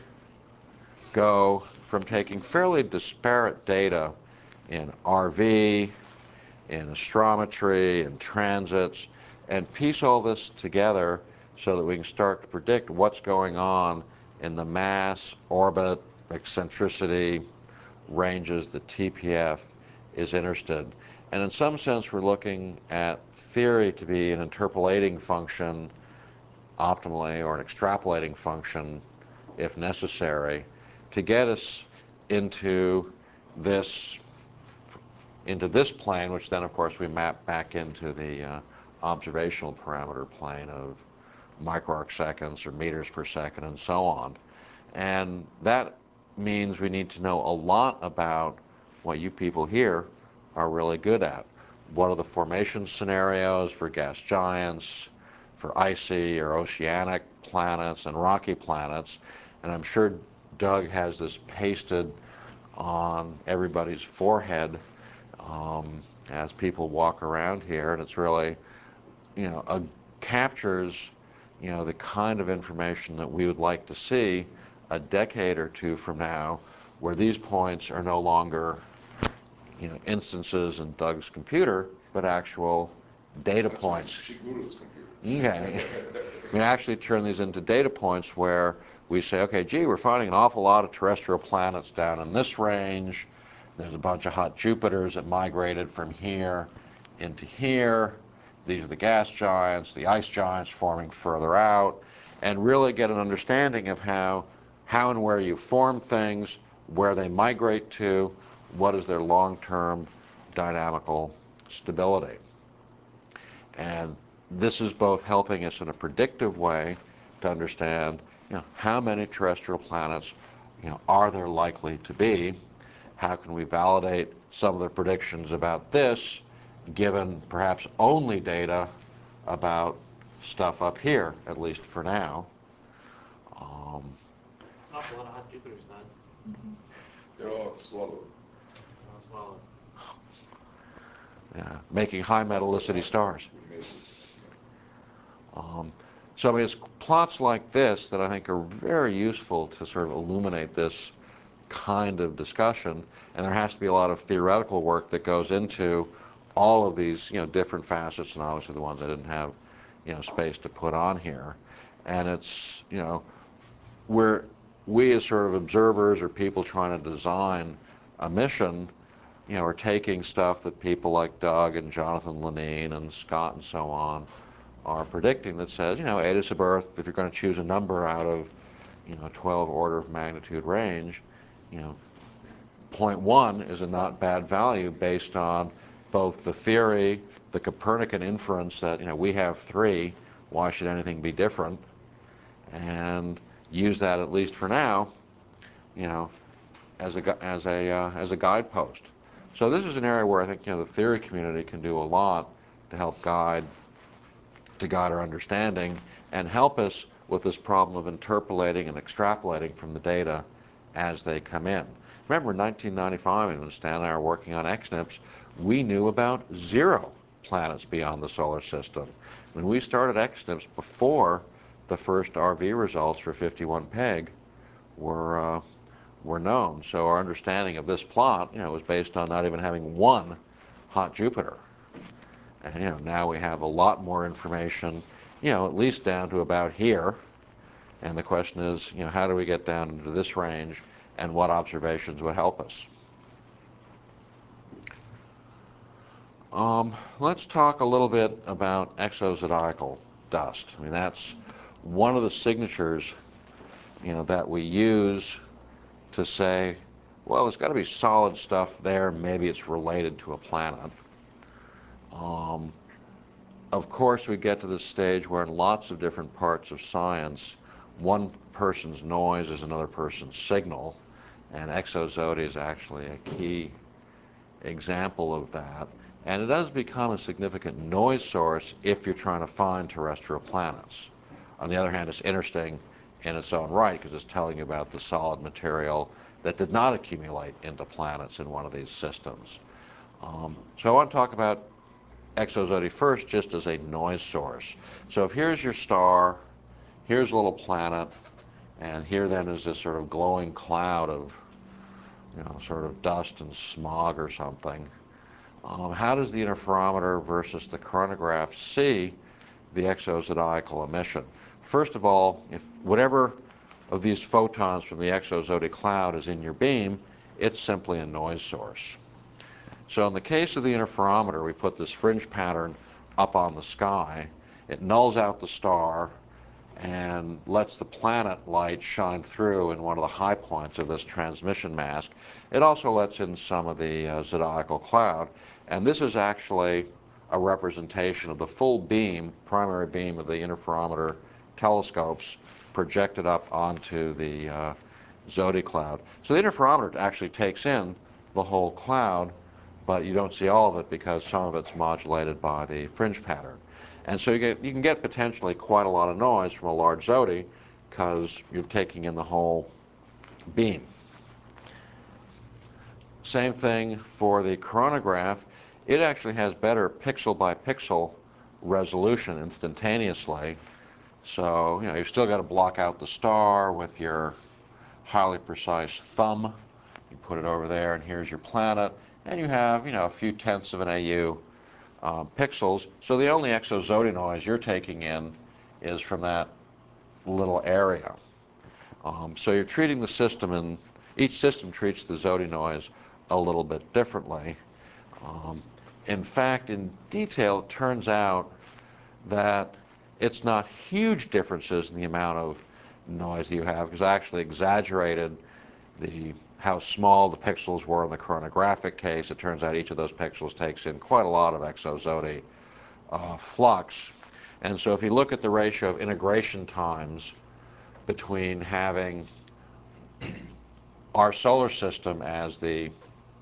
go from taking fairly disparate data in R V, in astrometry, in transits, and piece all this together so that we can start to predict what's going on in the mass, orbit, eccentricity ranges that T P F is interested. And in some sense, we're looking at theory to be an interpolating function optimally, or an extrapolating function if necessary, to get us into this into this plane, which then of course we map back into the uh, observational parameter plane of microarc seconds or meters per second and so on. And that means we need to know a lot about what you people here are really good at. What are the formation scenarios for gas giants, for icy or oceanic planets and rocky planets? And I'm sure Doug has this pasted on everybody's forehead um, as people walk around here, and it's really, you know, a, captures, you know, the kind of information that we would like to see a decade or two from now, where these points are no longer, you know, instances in Doug's computer, but actual data That's points. Shiguru's computer. Okay. We actually turn these into data points where we say, okay, gee, we're finding an awful lot of terrestrial planets down in this range. There's a bunch of hot Jupiters that migrated from here into here. These are the gas giants, the ice giants forming further out, and really get an understanding of how, how and where you form things, where they migrate to, what is their long-term dynamical stability. And this is both helping us in a predictive way to understand, you know, how many terrestrial planets, you know, are there likely to be? How can we validate some of the predictions about this, given perhaps only data about stuff up here, at least for now? Um, It's an awful lot of hot Jupiters, Don. They're all swallowed. I'll swallow. yeah, making high metallicity stars. Um, so I mean, it's plots like this that I think are very useful to sort of illuminate this kind of discussion, and there has to be a lot of theoretical work that goes into all of these, you know, different facets, and obviously the ones I didn't have, you know, space to put on here. And it's, you know, we're, we as sort of observers or people trying to design a mission, you know, are taking stuff that people like Doug and Jonathan Lenine and Scott and so on are predicting that says, you know, Eta sub Earth, if you're going to choose a number out of, you know, twelve order of magnitude range, you know, zero point one is a not bad value based on both the theory, the Copernican inference that, you know, we have three, why should anything be different? And use that, at least for now, you know, as a, as a, uh, as a guidepost. So this is an area where I think, you know, the theory community can do a lot to help guide to guide our understanding and help us with this problem of interpolating and extrapolating from the data as they come in. Remember, in nineteen ninety-five, when Stan and I were working on X N I P S, we knew about zero planets beyond the solar system. When we started X N I P S, before the first R V results for fifty-one Peg were, uh, were known. So our understanding of this plot, you know, was based on not even having one hot Jupiter. And, you know, now we have a lot more information, you know, at least down to about here. And the question is, you know, how do we get down into this range, and what observations would help us? Um, let's talk a little bit about exozodiacal dust. I mean, that's one of the signatures, you know, that we use to say, well, there's got to be solid stuff there. Maybe it's related to a planet. Um, of course, we get to the stage where in lots of different parts of science, one person's noise is another person's signal, and exozodi is actually a key example of that. And it does become a significant noise source if you're trying to find terrestrial planets. On the other hand, it's interesting in its own right because it's telling you about the solid material that did not accumulate into planets in one of these systems. Um, so I want to talk about exozodi first just as a noise source. So if here's your star, here's a little planet, and here then is this sort of glowing cloud of, you know, sort of dust and smog or something. Um, how does the interferometer versus the coronagraph see the exozodiacal emission? First of all, if whatever of these photons from the exozodi cloud is in your beam, it's simply a noise source. So in the case of the interferometer, we put this fringe pattern up on the sky. It nulls out the star and lets the planet light shine through in one of the high points of this transmission mask. It also lets in some of the uh, zodiacal cloud, and this is actually a representation of the full beam, primary beam of the interferometer telescopes projected up onto the uh, Zodi cloud. So the interferometer actually takes in the whole cloud, but you don't see all of it because some of it's modulated by the fringe pattern. And so you, get, you can get potentially quite a lot of noise from a large Zodi because you're taking in the whole beam. Same thing for the coronagraph. It actually has better pixel by pixel resolution instantaneously. So, you know, you've still got to block out the star with your highly precise thumb. You put it over there, and here's your planet. And you have, you know, a few tenths of an A U um, pixels. So the only exozodi noise you're taking in is from that little area. Um, so you're treating the system, and each system treats the Zodi noise a little bit differently. Um, in fact, in detail, it turns out that it's not huge differences in the amount of noise that you have, because I actually exaggerated the how small the pixels were in the coronagraphic case. It turns out each of those pixels takes in quite a lot of exozodi uh, flux. And so if you look at the ratio of integration times between having our solar system as the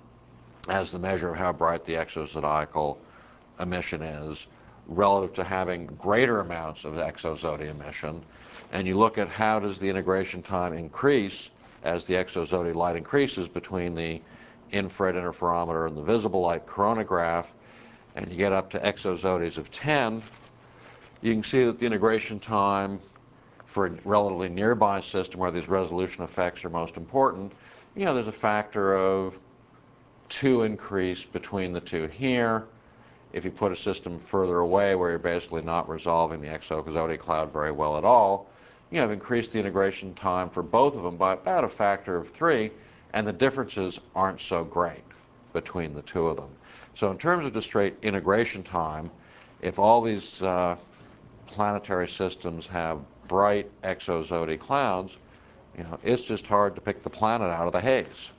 as the measure of how bright the exozodiacal emission is relative to having greater amounts of exozodi emission, and you look at how does the integration time increase as the exozodi light increases between the infrared interferometer and the visible light coronagraph, and you get up to exozodis of ten, you can see that the integration time for a relatively nearby system where these resolution effects are most important, you know, there's a factor of two increase between the two here. If you put a system further away where you're basically not resolving the exozodi cloud very well at all, you have increased the integration time for both of them by about a factor of three, and the differences aren't so great between the two of them. So in terms of just straight integration time, if all these uh, planetary systems have bright exozodi clouds, you know, it's just hard to pick the planet out of the haze.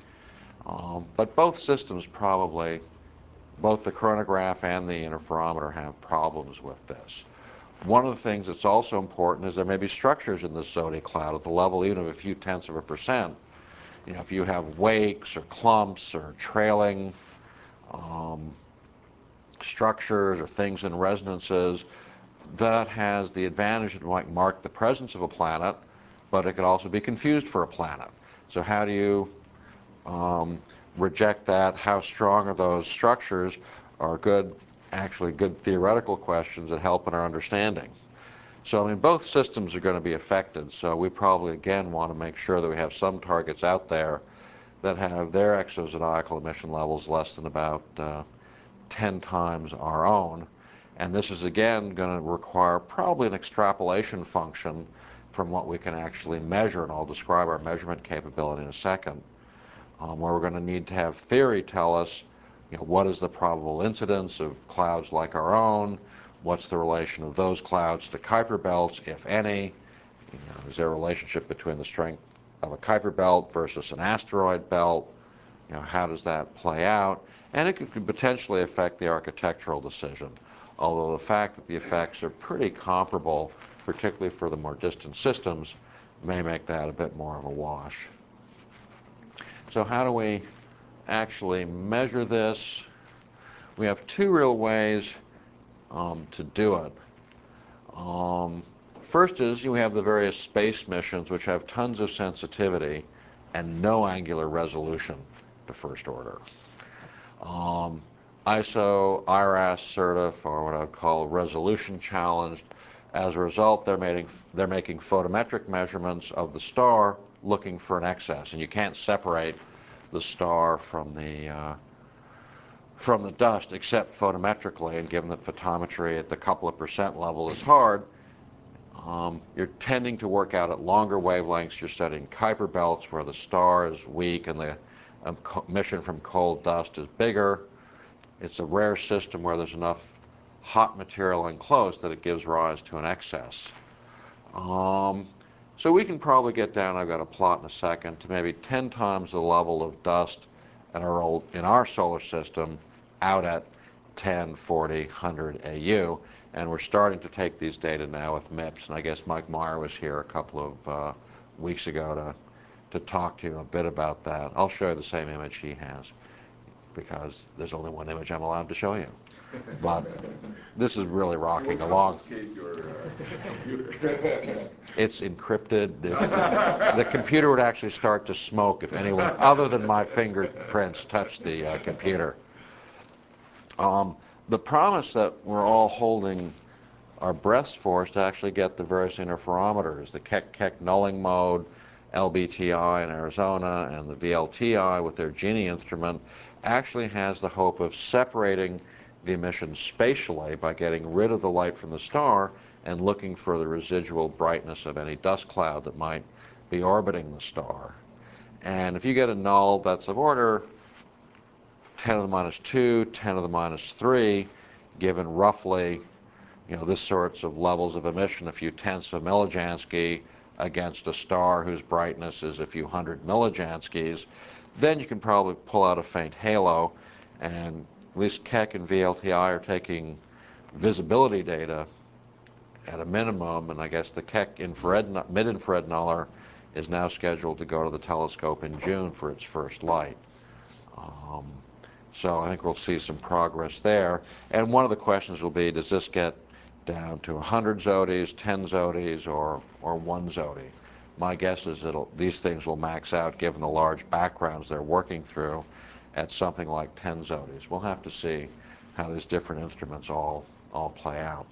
Um, but both systems probably, both the coronagraph and the interferometer, have problems with this. One of the things that's also important is there may be structures in the Zodi cloud at the level even of a few tenths of a percent. You know, if you have wakes or clumps or trailing um, structures or things in resonances, that has the advantage that it might mark the presence of a planet, but it could also be confused for a planet. So how do you um, reject that? How strong are those structures? Are good, actually good theoretical questions that help in our understanding. So I mean, both systems are going to be affected, so we probably again want to make sure that we have some targets out there that have their exozodiacal emission levels less than about uh, ten times our own. And this is again going to require probably an extrapolation function from what we can actually measure, and I'll describe our measurement capability in a second, um, where we're going to need to have theory tell us, you know, what is the probable incidence of clouds like our own? What's the relation of those clouds to Kuiper belts, if any? You know, is there a relationship between the strength of a Kuiper belt versus an asteroid belt? You know, how does that play out? And it could, could potentially affect the architectural decision, although the fact that the effects are pretty comparable, particularly for the more distant systems, may make that a bit more of a wash. So how do we actually measure this? We have two real ways um, to do it. Um, first is you have the various space missions which have tons of sensitivity and no angular resolution to first order. Um, I S O, I R A S, Certif, or what I would call resolution challenged. As a result, they're making, they're making photometric measurements of the star looking for an excess, and you can't separate the star from the uh, from the dust except photometrically, and given that photometry at the couple of percent level is hard, um, you're tending to work out at longer wavelengths. You're studying Kuiper belts where the star is weak and the emission from cold dust is bigger. It's a rare system where there's enough hot material enclosed that it gives rise to an excess. Um, so we can probably get down, I've got a plot in a second, to maybe ten times the level of dust in our, old, in our solar system out at ten, forty, one hundred A U. And we're starting to take these data now with M I P S. And I guess Mike Meyer was here a couple of uh, weeks ago to, to talk to you a bit about that. I'll show you the same image he has, because there's only one image I'm allowed to show you. But this is really rocking You along. confiscate your uh, computer. It's encrypted. The, the computer would actually start to smoke if anyone other than my fingerprints touched the uh, computer. Um, the promise that we're all holding our breaths for is to actually get the various interferometers, the Keck Keck nulling mode, L B T I in Arizona, and the V L T I with their Genie instrument, actually has the hope of separating the emissions spatially by getting rid of the light from the star and looking for the residual brightness of any dust cloud that might be orbiting the star. And if you get a null that's of order ten to the minus two, ten to the minus three, given roughly, you know, this sorts of levels of emission, a few tenths of millijansky against a star whose brightness is a few hundred millijanskys, then you can probably pull out a faint halo. And at least Keck and V L T I are taking visibility data at a minimum, and I guess the Keck infrared, mid-infrared nuller is now scheduled to go to the telescope in June for its first light. Um, so I think we'll see some progress there. And one of the questions will be, does this get down to one hundred zodies, ten zodies, or, or one zodi? My guess is that these things will max out, given the large backgrounds they're working through, at something like ten zodies. We'll have to see how these different instruments all, all play out.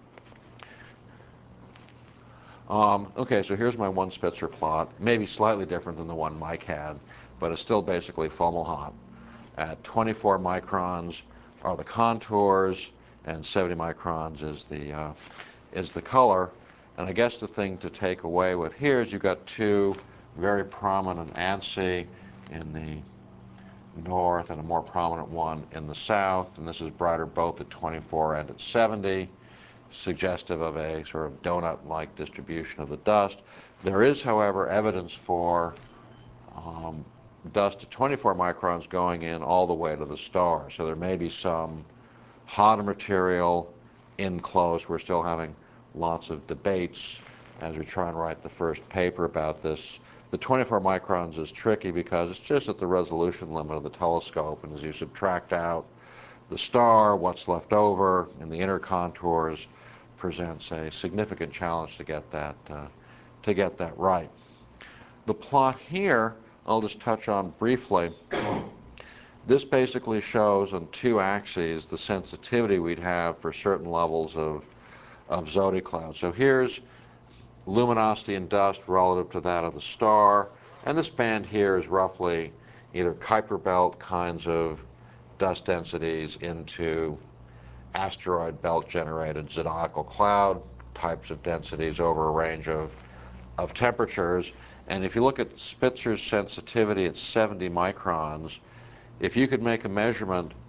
Um, okay, so here's my one Spitzer plot, maybe slightly different than the one Mike had, but it's still basically Fomalhaut. At twenty-four microns are the contours, and seventy microns is the, uh, is the color. And I guess the thing to take away with here is you've got two very prominent ANSI in the north and a more prominent one in the south, and this is brighter both at twenty-four and at seventy, suggestive of a sort of donut-like distribution of the dust. There is, however, evidence for um, dust at twenty-four microns going in all the way to the star, so there may be some hotter material in close. We're still having lots of debates as we try and write the first paper about this. The twenty-four microns is tricky because it's just at the resolution limit of the telescope, and as you subtract out the star, what's left over in the inner contours presents a significant challenge to get that, uh, to get that right. The plot here, I'll just touch on briefly. This basically shows on two axes the sensitivity we'd have for certain levels of, of Zodi cloud. So here's luminosity and dust relative to that of the star, and this band here is roughly either Kuiper belt kinds of dust densities into asteroid belt generated zodiacal cloud types of densities over a range of, of temperatures. And if you look at Spitzer's sensitivity at seventy microns, if you could make a measurement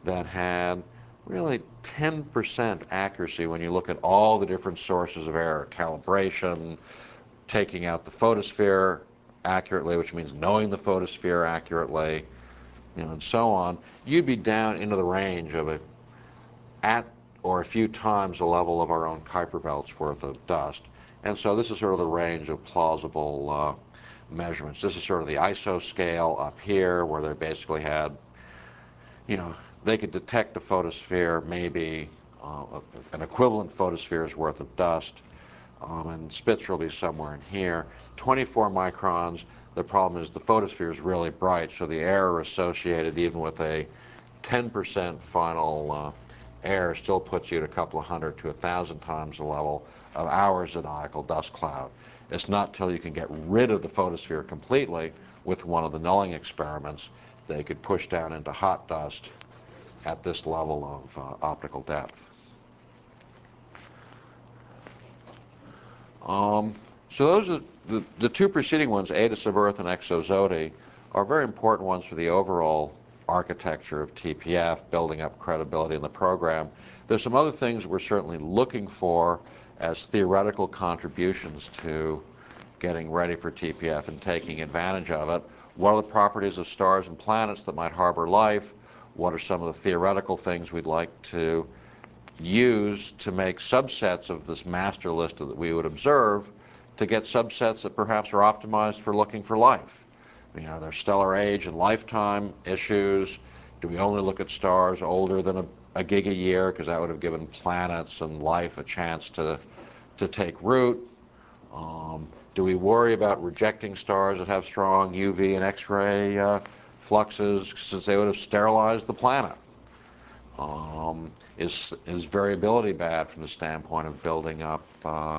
that had really ten percent accuracy when you look at all the different sources of error, calibration, taking out the photosphere accurately, which means knowing the photosphere accurately, you know, and so on, you'd be down into the range of a, at or a few times the level of our own Kuiper belt's worth of dust. And so this is sort of the range of plausible uh, measurements. This is sort of the I S O scale up here, where they basically had, you know, they could detect a photosphere, maybe uh, an equivalent photosphere's worth of dust, um, and Spitzer will be somewhere in here. twenty-four microns, the problem is the photosphere is really bright, so the error associated even with a ten percent final uh, error still puts you at a couple of hundred to a thousand times the level of our zodiacal dust cloud. It's not till you can get rid of the photosphere completely with one of the nulling experiments they could push down into hot dust at this level of uh, optical depth. Um, so those are the, the two preceding ones, Eta sub Earth and ExoZodi, are very important ones for the overall architecture of T P F, building up credibility in the program. There's some other things we're certainly looking for as theoretical contributions to getting ready for T P F and taking advantage of it. What are the properties of stars and planets that might harbor life? What are some of the theoretical things we'd like to use to make subsets of this master list that we would observe to get subsets that perhaps are optimized for looking for life? You know, there's stellar age and lifetime issues. Do we only look at stars older than a, a gig a year, because that would have given planets and life a chance to, to take root? Um, do we worry about rejecting stars that have strong U V and X-ray uh, fluxes, since they would have sterilized the planet? Um, is, is variability bad from the standpoint of building up, uh,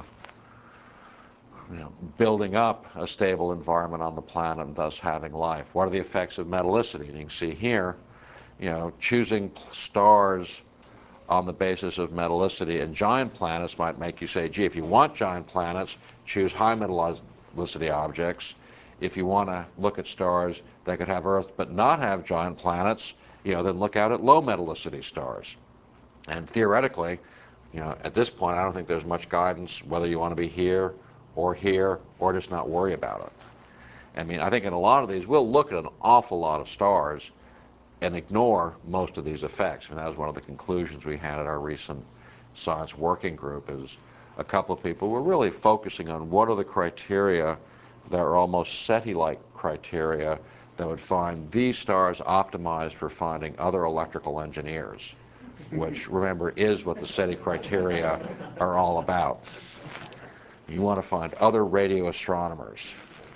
you know, building up a stable environment on the planet and thus having life? What are the effects of metallicity? And you can see here, you know, choosing stars on the basis of metallicity and giant planets might make you say, gee, if you want giant planets, choose high metallicity objects. If you want to look at stars that could have Earth but not have giant planets, you know, then look out at low metallicity stars. And theoretically, you know, at this point, I don't think there's much guidance whether you want to be here or here or just not worry about it. I mean, I think in a lot of these, we'll look at an awful lot of stars and ignore most of these effects. I mean, that was one of the conclusions we had at our recent science working group, is a couple of people were really focusing on what are the criteria that are almost SETI-like criteria that would find these stars optimized for finding other electrical engineers, which, remember, is what the SETI criteria are all about. You want to find other radio astronomers.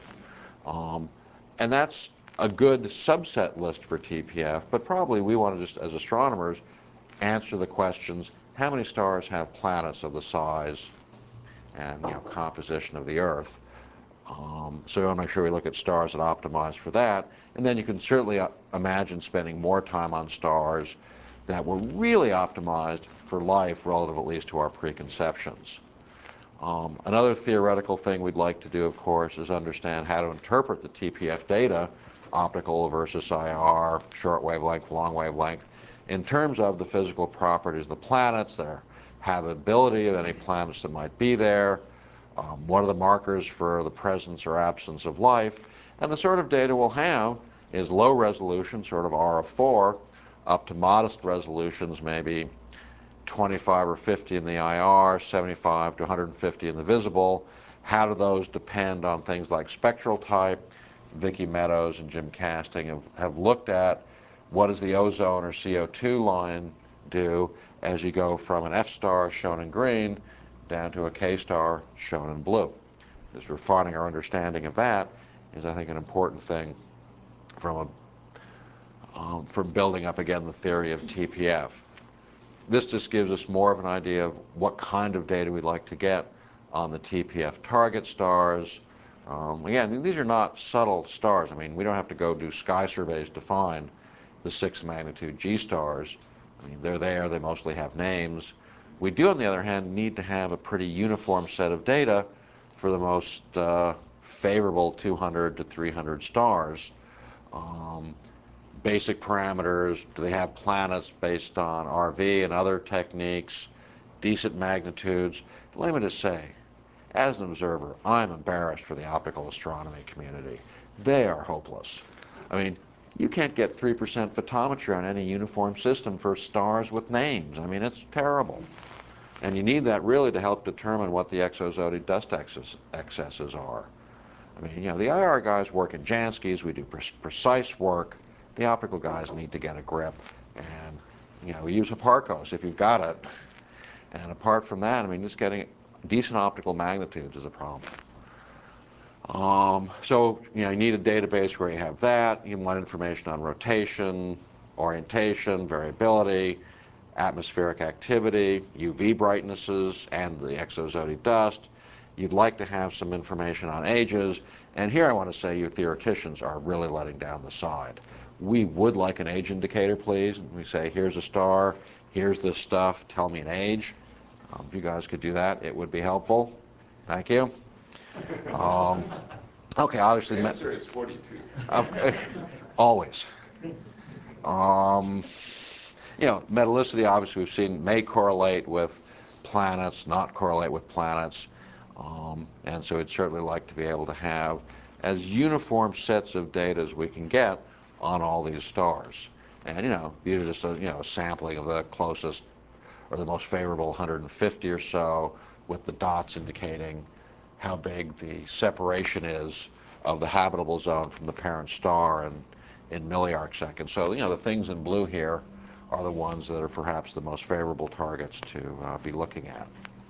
Um, and that's a good subset list for T P F, but probably we want to just, as astronomers, answer the questions, how many stars have planets of the size and, you know, composition of the Earth? Um, so we want to make sure we look at stars that optimize for that. And then you can certainly uh, imagine spending more time on stars that were really optimized for life, relative at least to our preconceptions. Um, another theoretical thing we'd like to do, of course, is understand how to interpret the T P F data, optical versus I R, short wavelength, long wavelength, in terms of the physical properties of the planets, their habitability of any planets that might be there, um, what are the markers for the presence or absence of life, and the sort of data we'll have is low resolution, sort of R of four, up to modest resolutions, maybe twenty-five or fifty in the I R, seventy-five to one hundred fifty in the visible. How do those depend on things like spectral type? Vicki Meadows and Jim Casting have, have looked at what does the ozone or C O two line do as you go from an F star shown in green down to a K star shown in blue. Just refining our understanding of that is, I think, an important thing from, a, um, from building up, again, the theory of T P F. This just gives us more of an idea of what kind of data we'd like to get on the T P F target stars. Um, again, these are not subtle stars. I mean, we don't have to go do sky surveys to find the six magnitude G stars. I mean, they're there, they mostly have names. We do, on the other hand, need to have a pretty uniform set of data for the most uh, favorable two hundred to three hundred stars. Um, basic parameters. Do they have planets based on R V and other techniques? Decent magnitudes? Let me just say, as an observer, I'm embarrassed for the optical astronomy community. They are hopeless. I mean, you can't get three percent photometry on any uniform system for stars with names. I mean, it's terrible. And you need that really to help determine what the exozodi dust excess, excesses are. I mean, you know, the I R guys work in Jansky's, we do pre precise work. The optical guys need to get a grip. And, you know, we use Hipparcos if you've got it. And apart from that, I mean, just getting decent optical magnitudes is a problem. Um, so, you know, you need a database where you have that. You want information on rotation, orientation, variability, atmospheric activity, U V brightnesses, and the exozodi dust. You'd like to have some information on ages. And here I want to say you theoreticians are really letting down the side. We would like an age indicator, please. We say, here's a star, here's this stuff, tell me an age. Um, if you guys could do that, it would be helpful. Thank you. Um, okay, obviously. The answer is forty-two. Uh, always. Um, you know, metallicity, obviously, we've seen may correlate with planets, not correlate with planets. Um, and so we'd certainly like to be able to have as uniform sets of data as we can get on all these stars. And, you know, these are just a, you know, a sampling of the closest or the most favorable one hundred fifty or so, with the dots indicating how big the separation is of the habitable zone from the parent star in, in milliarc seconds. So, you know, the things in blue here are the ones that are perhaps the most favorable targets to uh, be looking at.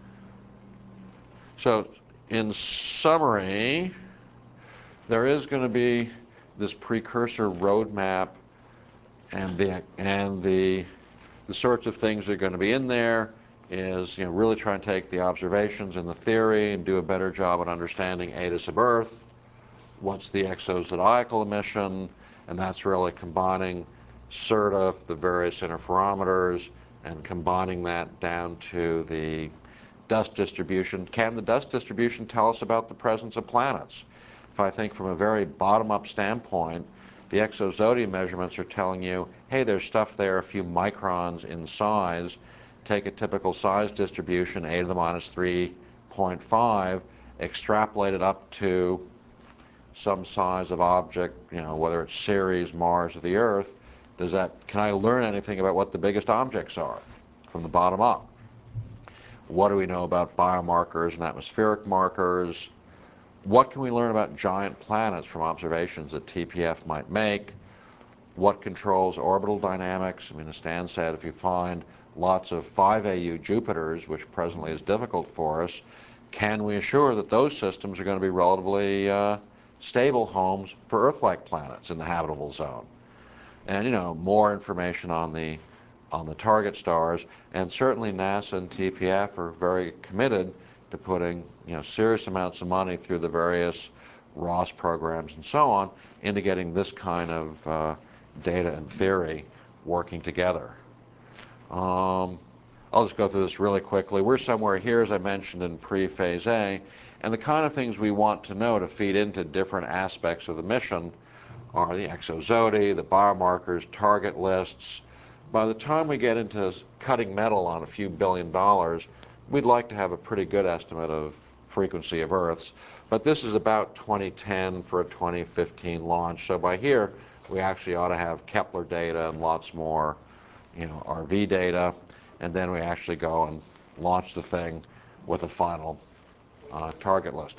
So, in summary, there is going to be this precursor roadmap, and the and the the sorts of things that are going to be in there is, you know, really try and take the observations and the theory and do a better job at understanding eta sub Earth. What's the exozodiacal emission? And that's really combining CERTA, the various interferometers, and combining that down to the dust distribution. Can the dust distribution tell us about the presence of planets? If I think from a very bottom-up standpoint, the exozodi measurements are telling you, hey, there's stuff there a few microns in size. Take a typical size distribution, e to the minus three point five, extrapolate it up to some size of object, you know, whether it's Ceres, Mars, or the Earth. Does that, can I learn anything about what the biggest objects are from the bottom up? What do we know about biomarkers and atmospheric markers? What can we learn about giant planets from observations that T P F might make? What controls orbital dynamics? I mean, as Stan said, if you find lots of five A U Jupiters, which presently is difficult for us, can we assure that those systems are going to be relatively uh, stable homes for Earth-like planets in the habitable zone? And, you know, more information on the on the target stars, and certainly NASA and T P F are very committed to putting, you know, serious amounts of money through the various ROS programs and so on into getting this kind of uh, data and theory working together. Um, I'll just go through this really quickly. We're somewhere here, as I mentioned, in pre-phase A, and the kind of things we want to know to feed into different aspects of the mission are the exozodi, the biomarkers, target lists. By the time we get into cutting metal on a few billion dollars, we'd like to have a pretty good estimate of frequency of Earths. But this is about twenty ten for a twenty fifteen launch. So by here, we actually ought to have Kepler data and lots more, you know, R V data. And then we actually go and launch the thing with a final uh, target list.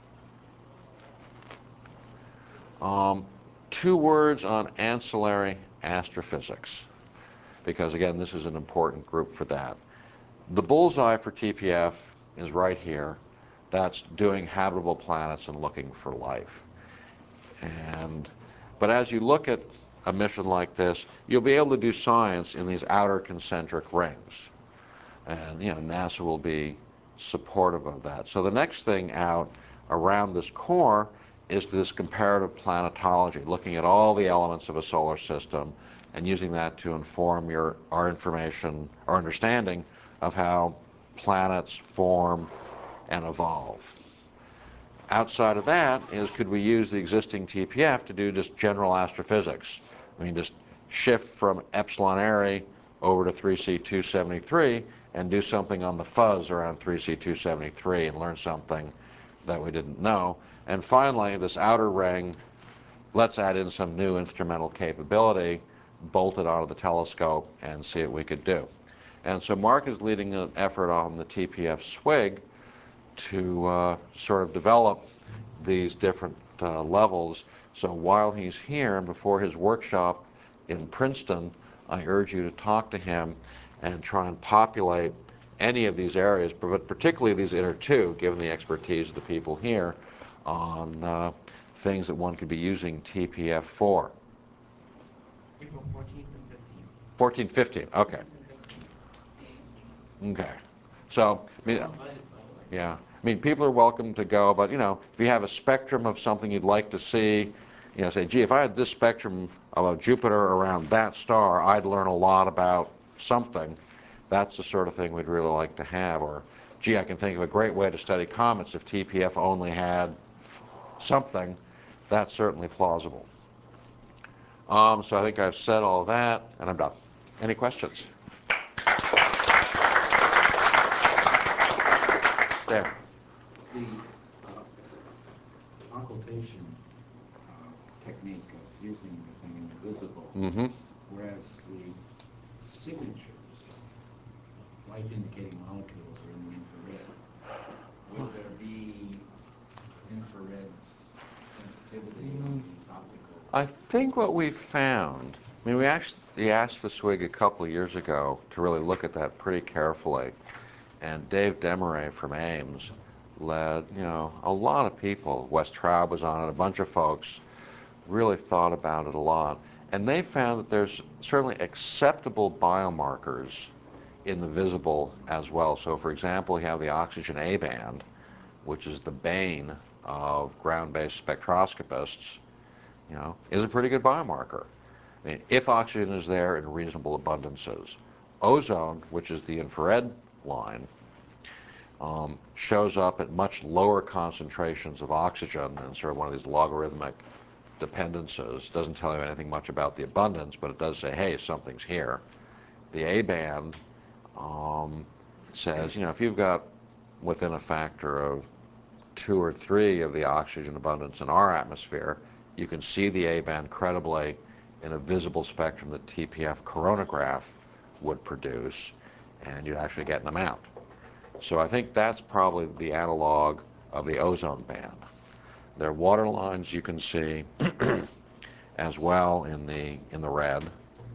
Um, two words on ancillary astrophysics, because again, this is an important group for that. The bullseye for T P F is right here. That's doing habitable planets and looking for life. And, but as you look at a mission like this, you'll be able to do science in these outer concentric rings. And, you know, NASA will be supportive of that. So the next thing out around this core is this comparative planetology, looking at all the elements of a solar system and using that to inform your, our information, our understanding of how planets form and evolve. Outside of that is, could we use the existing T P F to do just general astrophysics? I mean, just shift from epsilon Array over to three C two seventy-three and do something on the fuzz around three C two seventy-three and learn something that we didn't know. And finally, this outer ring, let's add in some new instrumental capability, bolt it onto the telescope, and see what we could do. And so Mark is leading an effort on the T P F SWIG to uh, sort of develop these different uh, levels. So while he's here, and before his workshop in Princeton, I urge you to talk to him and try and populate any of these areas, but particularly these inner two, given the expertise of the people here, on uh, things that one could be using T P F for. April fourteenth and fifteenth. fourteen, fifteen, okay. Okay. So, I mean, I'm invited, by the way. yeah. I mean, people are welcome to go, but, you know, if you have a spectrum of something you'd like to see, you know, say, gee, if I had this spectrum of Jupiter around that star, I'd learn a lot about something. That's the sort of thing we'd really like to have. Or, gee, I can think of a great way to study comets if T P F only had something. That's certainly plausible. Um, so I think I've said all that, and I'm done. Any questions? There. The uh, occultation uh, technique of using the thing invisible, Mm-hmm. whereas the signatures, light indicating molecules, are in the infrared. Will there be infrared s- sensitivity on these optical? I think what we found, I mean, we actually asked the SWIG a couple of years ago to really look at that pretty carefully. And Dave Demaray from Ames led, you know, a lot of people. Wes Traub was on it, a bunch of folks really thought about it a lot. And they found that there's certainly acceptable biomarkers in the visible as well. So, for example, you have the oxygen A band, which is the bane of ground-based spectroscopists, you know, is a pretty good biomarker. I mean, if oxygen is there in reasonable abundances. Ozone, which is the infrared line, um, shows up at much lower concentrations of oxygen and sort of one of these logarithmic dependencies. Doesn't tell you anything much about the abundance, but it does say, hey, something's here. The A band um, says, you know, if you've got within a factor of two or three of the oxygen abundance in our atmosphere, you can see the A band credibly in a visible spectrum that T P F coronagraph would produce, and you'd actually get an amount. So I think that's probably the analog of the ozone band. There are water lines you can see as well in the in the red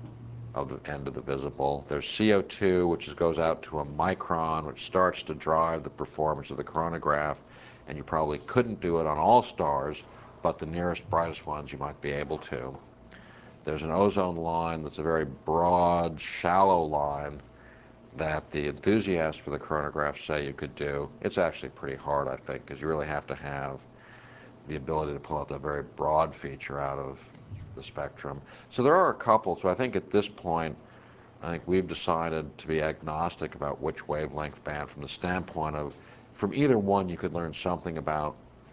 of the end of the visible. There's C O two, which is, goes out to a micron, which starts to drive the performance of the coronagraph, and you probably couldn't do it on all stars, but the nearest, brightest ones you might be able to. There's an ozone line that's a very broad, shallow line that the enthusiasts for the coronagraph say you could do. It's actually pretty hard, I think, because you really have to have the ability to pull out that very broad feature out of the spectrum. So there are a couple. So I think at this point, I think we've decided to be agnostic about which wavelength band from the standpoint of, from either one, you could learn something about,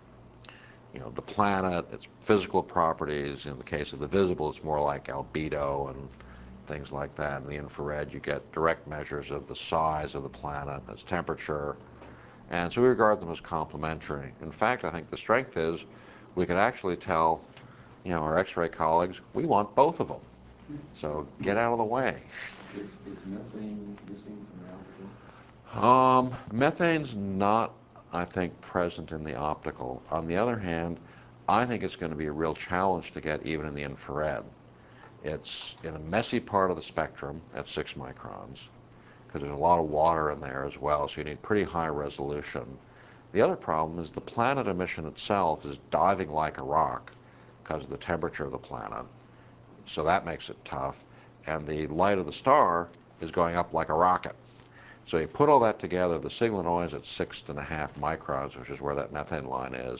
you know, the planet, its physical properties. In the case of the visible, it's more like albedo and things like that. In the infrared, you get direct measures of the size of the planet, its temperature, and so we regard them as complementary. In fact, I think the strength is we can actually tell, you know, our X-ray colleagues, we want both of them. So get out of the way. Is, is methane missing from the optical? Um, methane's not, I think, present in the optical. On the other hand, I think it's going to be a real challenge to get even in the infrared. It's in a messy part of the spectrum at six microns, because there's a lot of water in there as well, so you need pretty high resolution. The other problem is the planet emission itself is diving like a rock because of the temperature of the planet, so that makes it tough. And the light of the star is going up like a rocket. So you put all that together, the signal noise at six and a half microns, which is where that methane line is.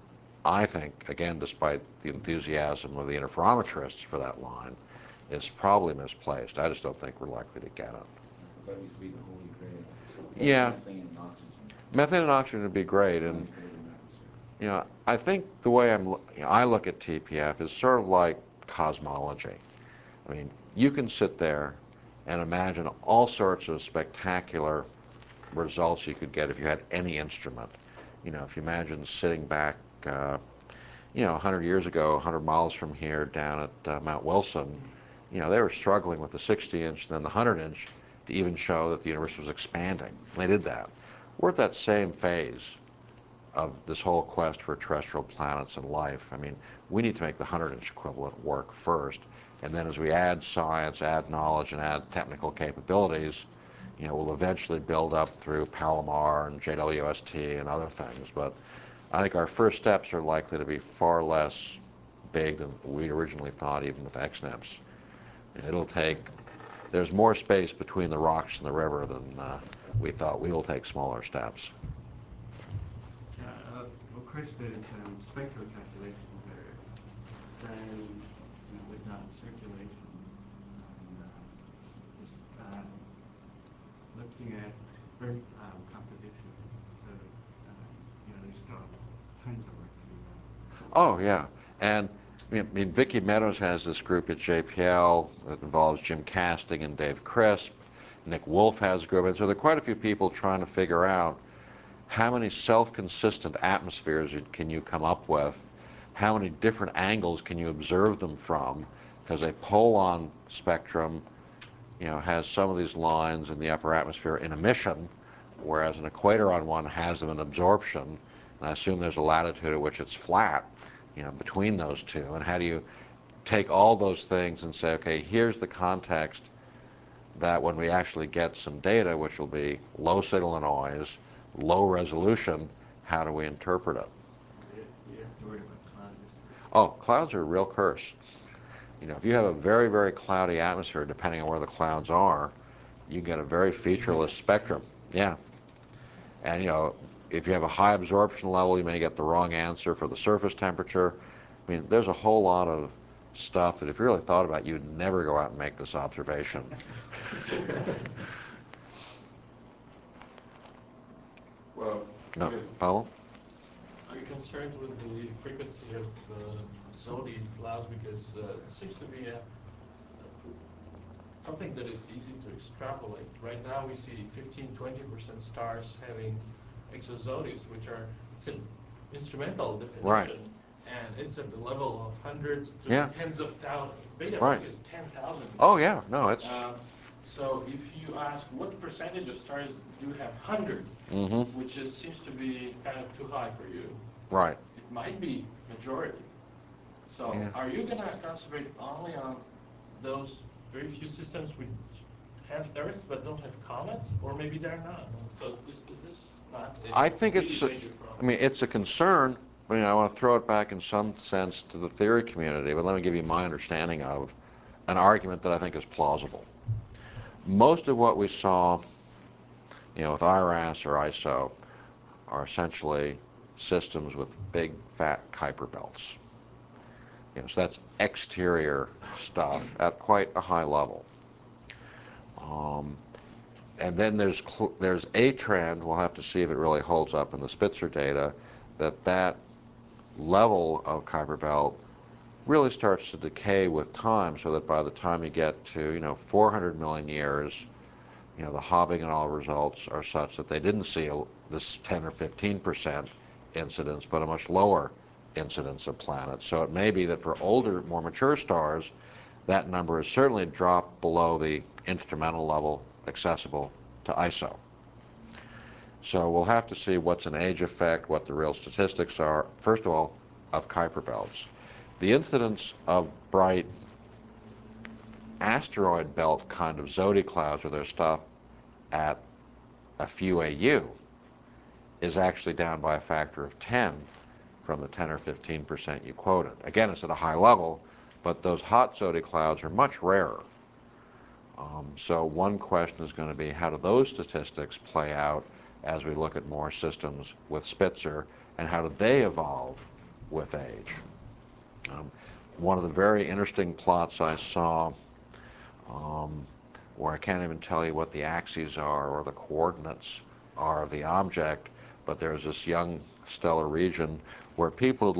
I think, again, despite the enthusiasm of the interferometrists for that line, it's probably misplaced. I just don't think we're likely to get it. That used to be the holy grail. So Yeah. Methane and oxygen. Methane and oxygen would be great, and Only great in the atmosphere. you know, I think the way I'm, you know, I look at T P F is sort of like cosmology. I mean, you can sit there and imagine all sorts of spectacular results you could get if you had any instrument. You know, if you imagine sitting back, uh, you know, one hundred years ago, one hundred miles from here down at uh, Mount Wilson, you know, they were struggling with the sixty inch and then the one hundred inch to even show that the universe was expanding. They did that. We're at that same phase of this whole quest for terrestrial planets and life. I mean, we need to make the one hundred inch equivalent work first, and then as we add science, add knowledge, and add technical capabilities, you know, we'll eventually build up through Palomar and J W S T and other things. But I think our first steps are likely to be far less big than we originally thought, even with X N I P S. It'll take, there's more space between the rocks and the river than uh, we thought. We will take smaller steps. Yeah, uh, of course there is um, spectral calculation there, then you know, without circulation, and uh, just uh, looking at Earth um, composition, so uh, you know, there's still tons of work to be done. Oh, yeah. And I mean, Vicki Meadows has this group at J P L that involves Jim Casting and Dave Crisp. Nick Wolf has a group. And so there are quite a few people trying to figure out how many self-consistent atmospheres can you come up with, how many different angles can you observe them from, because a polon spectrum, you know, has some of these lines in the upper atmosphere in emission, whereas an equator on one has them in absorption. And I assume there's a latitude at which it's flat, you know, between those two. And how do you take all those things and say, okay, here's the context that when we actually get some data, which will be low signal noise, low resolution, how do we interpret it? You you have to worry about cloud distribution. Oh, clouds are a real curse. You know, if you have a very, very cloudy atmosphere, depending on where the clouds are, you get a very featureless spectrum. Yeah. And, you know, if you have a high absorption level, you may get the wrong answer for the surface temperature. I mean, there's a whole lot of stuff that if you really thought about, you'd never go out and make this observation. Well, No, yeah, Powell? Are you concerned with the frequency of uh, Zodi clouds? Because uh, it seems to be a, a, something that is easy to extrapolate. Right now we see fifteen, twenty percent stars having exozodies, which are, it's an instrumental definition. Right. And it's at the level of hundreds to Yeah. tens of thousands. Beta Right. is ten thousand. Oh, yeah. No, it's... Um, so if you ask what percentage of stars do have one hundred, Mm-hmm. which is, seems to be kind of too high for you, Right. it might be majority. So Yeah. are you going to concentrate only on those very few systems which have Earth but don't have comets, or maybe they're not? So is, is this not a I think it's, a, major problem? I mean, it's a concern, but you know, I want to throw it back in some sense to the theory community, but let me give you my understanding of an argument that I think is plausible. Most of what we saw, you know, with I R A S or I S O are essentially systems with big, fat Kuiper belts. You know, so that's exterior stuff at quite a high level. Um, and then there's there's a trend, we'll have to see if it really holds up in the Spitzer data, that that level of Kuiper belt really starts to decay with time, so that by the time you get to, you know, four hundred million years, you know, the Hobbing and all results are such that they didn't see a, this ten or fifteen percent incidence, but a much lower incidence of planets. So it may be that for older, more mature stars, that number has certainly dropped below the instrumental level accessible to I S O. So we'll have to see what's an age effect, what the real statistics are, first of all, of Kuiper belts. The incidence of bright asteroid belt kind of Zodi clouds, where there's stuff at a few A U, is actually down by a factor of ten from the ten or fifteen percent you quoted. Again, it's at a high level, but those hot Zodi clouds are much rarer. Um, so one question is going to be, how do those statistics play out as we look at more systems with Spitzer, and how do they evolve with age? Um, one of the very interesting plots I saw, um, where I can't even tell you what the axes are or the coordinates are of the object, but there's this young stellar region where people would look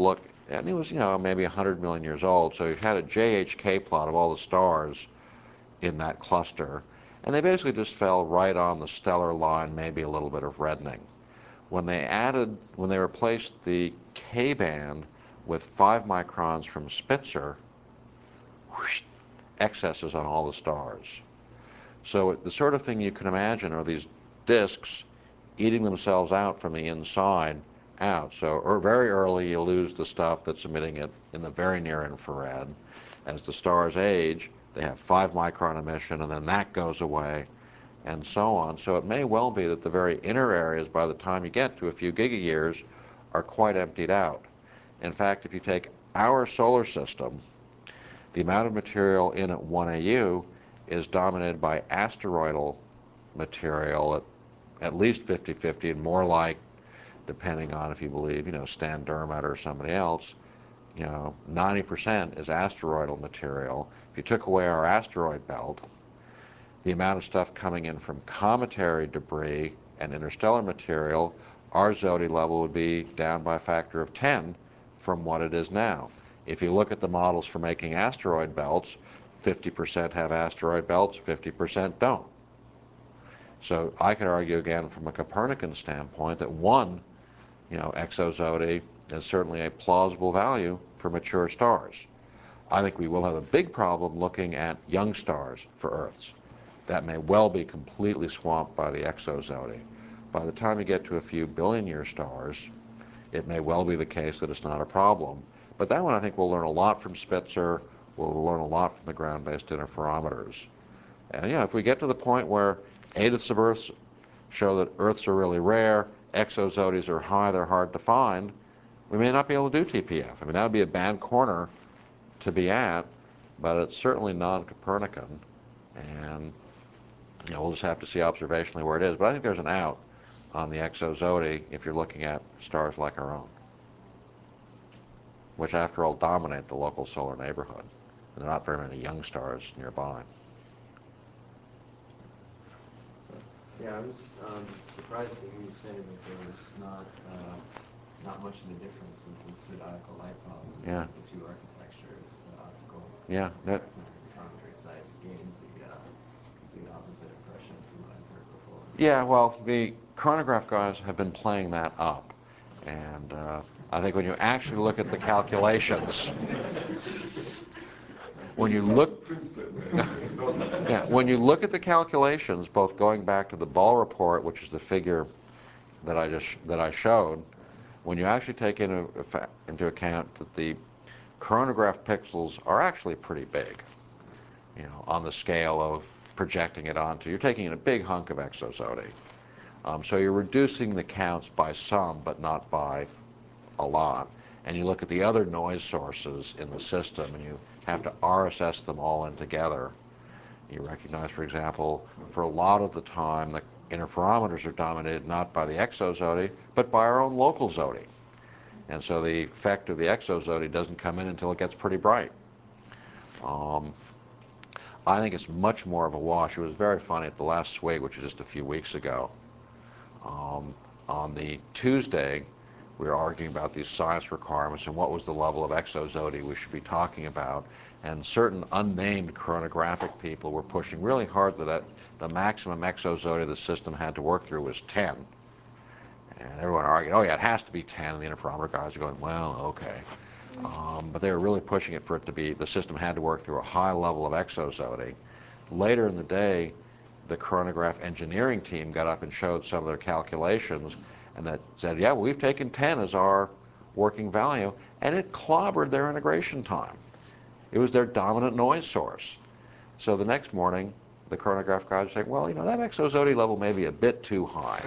and it was, you know, maybe one hundred million years old. So you had a J H K plot of all the stars in that cluster, and they basically just fell right on the stellar line, maybe a little bit of reddening. When they added, when they replaced the K band with five microns from Spitzer, whoosh, excesses on all the stars. So the sort of thing you can imagine are these disks eating themselves out from the inside out. So or very early you lose the stuff that's emitting it in the very near infrared. As the stars age, they have five micron emission, and then that goes away, and so on. So it may well be that the very inner areas, by the time you get to a few gigayears, are quite emptied out. In fact, if you take our solar system, the amount of material in at one A U is dominated by asteroidal material at at least fifty fifty, and more like, depending on if you believe, you know, Stan Dermott or somebody else, you know, ninety percent is asteroidal material. If you took away our asteroid belt, the amount of stuff coming in from cometary debris and interstellar material, our Zodi level would be down by a factor of ten from what it is now. If you look at the models for making asteroid belts, fifty percent have asteroid belts, fifty percent don't. So I could argue again from a Copernican standpoint that one, you know, exozodi is certainly a plausible value for mature stars. I think we will have a big problem looking at young stars for Earths. That may well be completely swamped by the exozodi. By the time you get to a few billion year stars, it may well be the case that it's not a problem. But that one I think we'll learn a lot from Spitzer. We'll learn a lot from the ground-based interferometers. And yeah, if we get to the point where eighths of Earths show that Earths are really rare, exozodis are high, they're hard to find, we may not be able to do T P F. I mean, that would be a bad corner to be at, but it's certainly non-Copernican. And you know, we'll just have to see observationally where it is. But I think there's an out on the exozodi if you're looking at stars like our own, which after all dominate the local solar neighborhood. And there are not very many young stars nearby. Yeah, I was um, surprised to hear you say that there was not uh, not much of a difference with the zodiacal light problem Yeah. the two architectures, the optical Yeah, that, parameters. I gained the uh, complete opposite impression from what I've heard before. yeah, well, the chronograph guys have been playing that up. And uh, I think when you actually look at the calculations, when you look, yeah, when you look at the calculations, both going back to the Ball report, which is the figure that I just that I showed, when you actually take into into account that the chronograph pixels are actually pretty big, you know, on the scale of projecting it onto, you're taking in a big hunk of exozodi. Um, so you're reducing the counts by some, but not by a lot. And you look at the other noise sources in the system, and you have to R S S them all in together. You recognize, for example, for a lot of the time, the interferometers are dominated not by the exozodi, but by our own local zodi. And so the effect of the exozodi doesn't come in until it gets pretty bright. Um, I think it's much more of a wash. It was very funny at the last swig, which was just a few weeks ago. Um, on the Tuesday, we were arguing about these science requirements and what was the level of exozodi we should be talking about. And certain unnamed chronographic people were pushing really hard that the maximum exozodi the system had to work through was ten. And everyone argued, oh yeah, it has to be ten. And the interferometer guys are going, well, okay. Um, but they were really pushing it for it to be, the system had to work through a high level of exozodi. Later in the day, the chronograph engineering team got up and showed some of their calculations, and that said, yeah, well, we've taken ten as our working value, and it clobbered their integration time. It was their dominant noise source. So the next morning, the chronograph guys were saying, well, you know, that exozodi level may be a bit too high.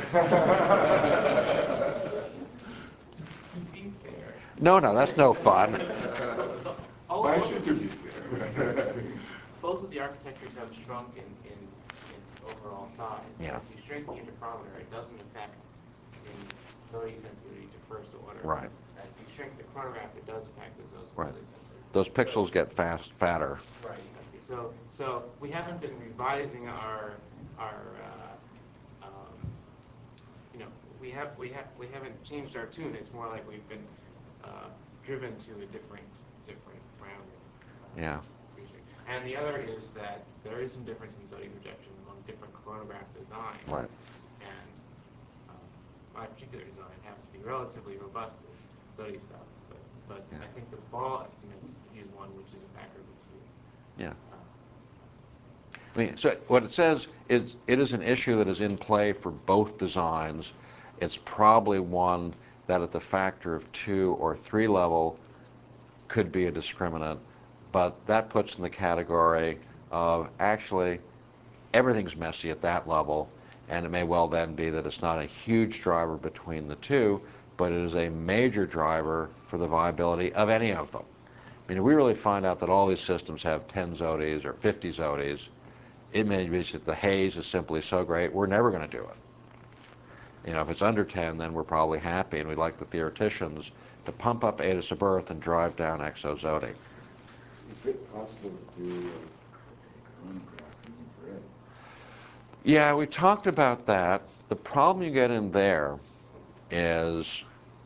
To be fair, No, no, that's no fun. all Why both should of you the- be fair? both of the architectures have shrunk in, in, in overall size. Yeah. If you shrink the interferometer, it doesn't affect the Zodi sensitivity to first order. Right. Uh, if you shrink the chronograph, it does affect the Zodi Right. sensitivity. Those pixels get fast, fatter. Right, exactly. So, so we haven't been revising our, our, uh, um, you know, we have, we have, we haven't changed our tune. It's more like we've been uh, driven to a different different rounding. uh, Yeah. feature. And the other is that there is some difference in Zodi projection among different chronograph designs. Right. And um, my particular design happens to be relatively robust to Zodi stuff, but, but Yeah. I think the ball estimates use one which is a factor of a few. Yeah. Um, I mean, so what it says is it is an issue that is in play for both designs. It's probably one that at the factor of two or three level could be a discriminant, but that puts in the category of actually everything's messy at that level, and it may well then be that it's not a huge driver between the two, but it is a major driver for the viability of any of them. I mean, if we really find out that all these systems have ten Zodis or fifty Zodis, it may be that the haze is simply so great, we're never going to do it. You know, if it's under ten, then we're probably happy, and we'd like the theoreticians to pump up Eta sub Earth and drive down exozodi. Is it possible to do a chronograph in infrared? Yeah, we talked about that. The problem you get in there is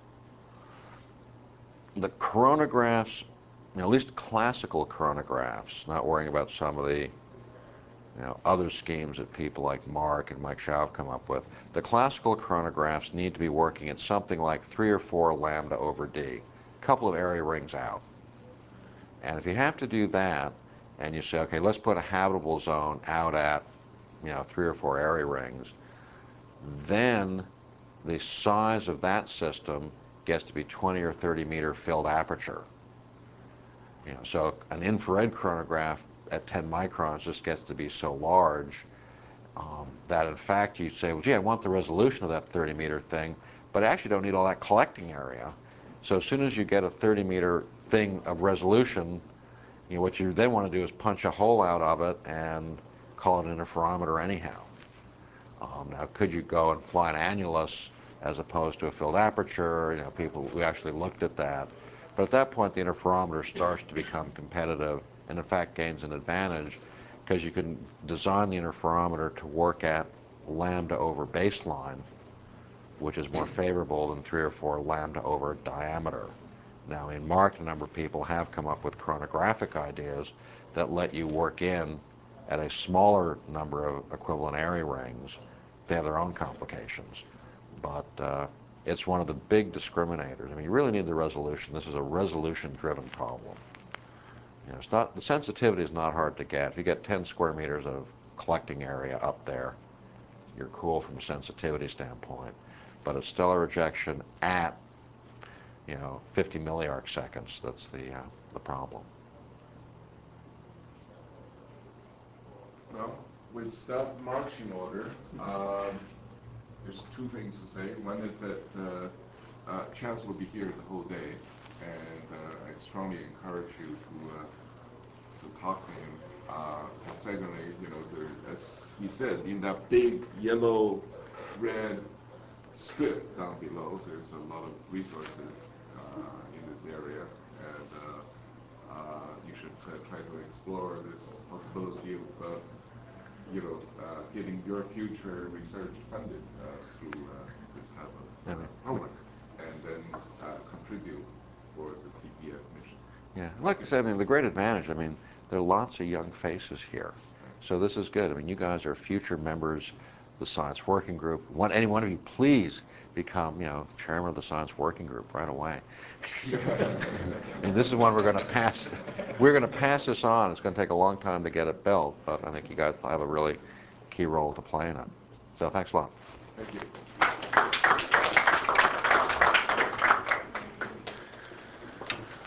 the chronographs, you know, at least classical chronographs, not worrying about some of the you know, other schemes that people like Mark and Mike Shaw have come up with. The classical chronographs need to be working at something like three or four lambda over d, a couple of area rings out. And if you have to do that, and you say, okay, let's put a habitable zone out at, you know, three or four area rings, then the size of that system gets to be twenty or thirty meter filled aperture. You know, so an infrared chronograph at ten microns just gets to be so large um, that in fact you say, well, gee, I want the resolution of that thirty meter thing, but I actually don't need all that collecting area. So as soon as you get a thirty meter thing of resolution, you know, what you then want to do is punch a hole out of it and call it an interferometer anyhow. Um, now, could you go and fly an annulus as opposed to a filled aperture? You know, people, we actually looked at that. But at that point, the interferometer starts to become competitive and, in fact, gains an advantage because you can design the interferometer to work at lambda over baseline, which is more favorable than three or four lambda over diameter. Now, in Mark, a number of people have come up with chronographic ideas that let you work in at a smaller number of equivalent area rings. They have their own complications, but uh, it's one of the big discriminators. I mean, you really need the resolution. This is a resolution-driven problem. You know, it's not, the sensitivity is not hard to get. If you get ten square meters of collecting area up there, you're cool from a sensitivity standpoint. But it's stellar rejection at, you know, fifty milliarc seconds. That's the uh, the problem. Well, with that marching order, um, there's two things to say. One is that uh, uh, Chance will be here the whole day, and uh, I strongly encourage you to uh, to talk to him. Uh, secondly, you know, there, as he said, in that big yellow red strip down below, there's a lot of resources uh, in this area, and uh, uh, you should uh, try to explore this possibility of, uh, you know, uh, getting your future research funded uh, through uh, this type of uh, program, and then uh, contribute for the T P F mission. Yeah, like I said, I mean, the great advantage, I mean, there are lots of young faces here. So this is good. I mean, you guys are future members of the Science Working Group. One, any one of you, please become, you know, chairman of the Science Working Group right away. I mean, this is one we're going to pass. We're going to pass this on. It's going to take a long time to get it built, but I think you guys have a really key role to play in it. So thanks a lot. Thank you.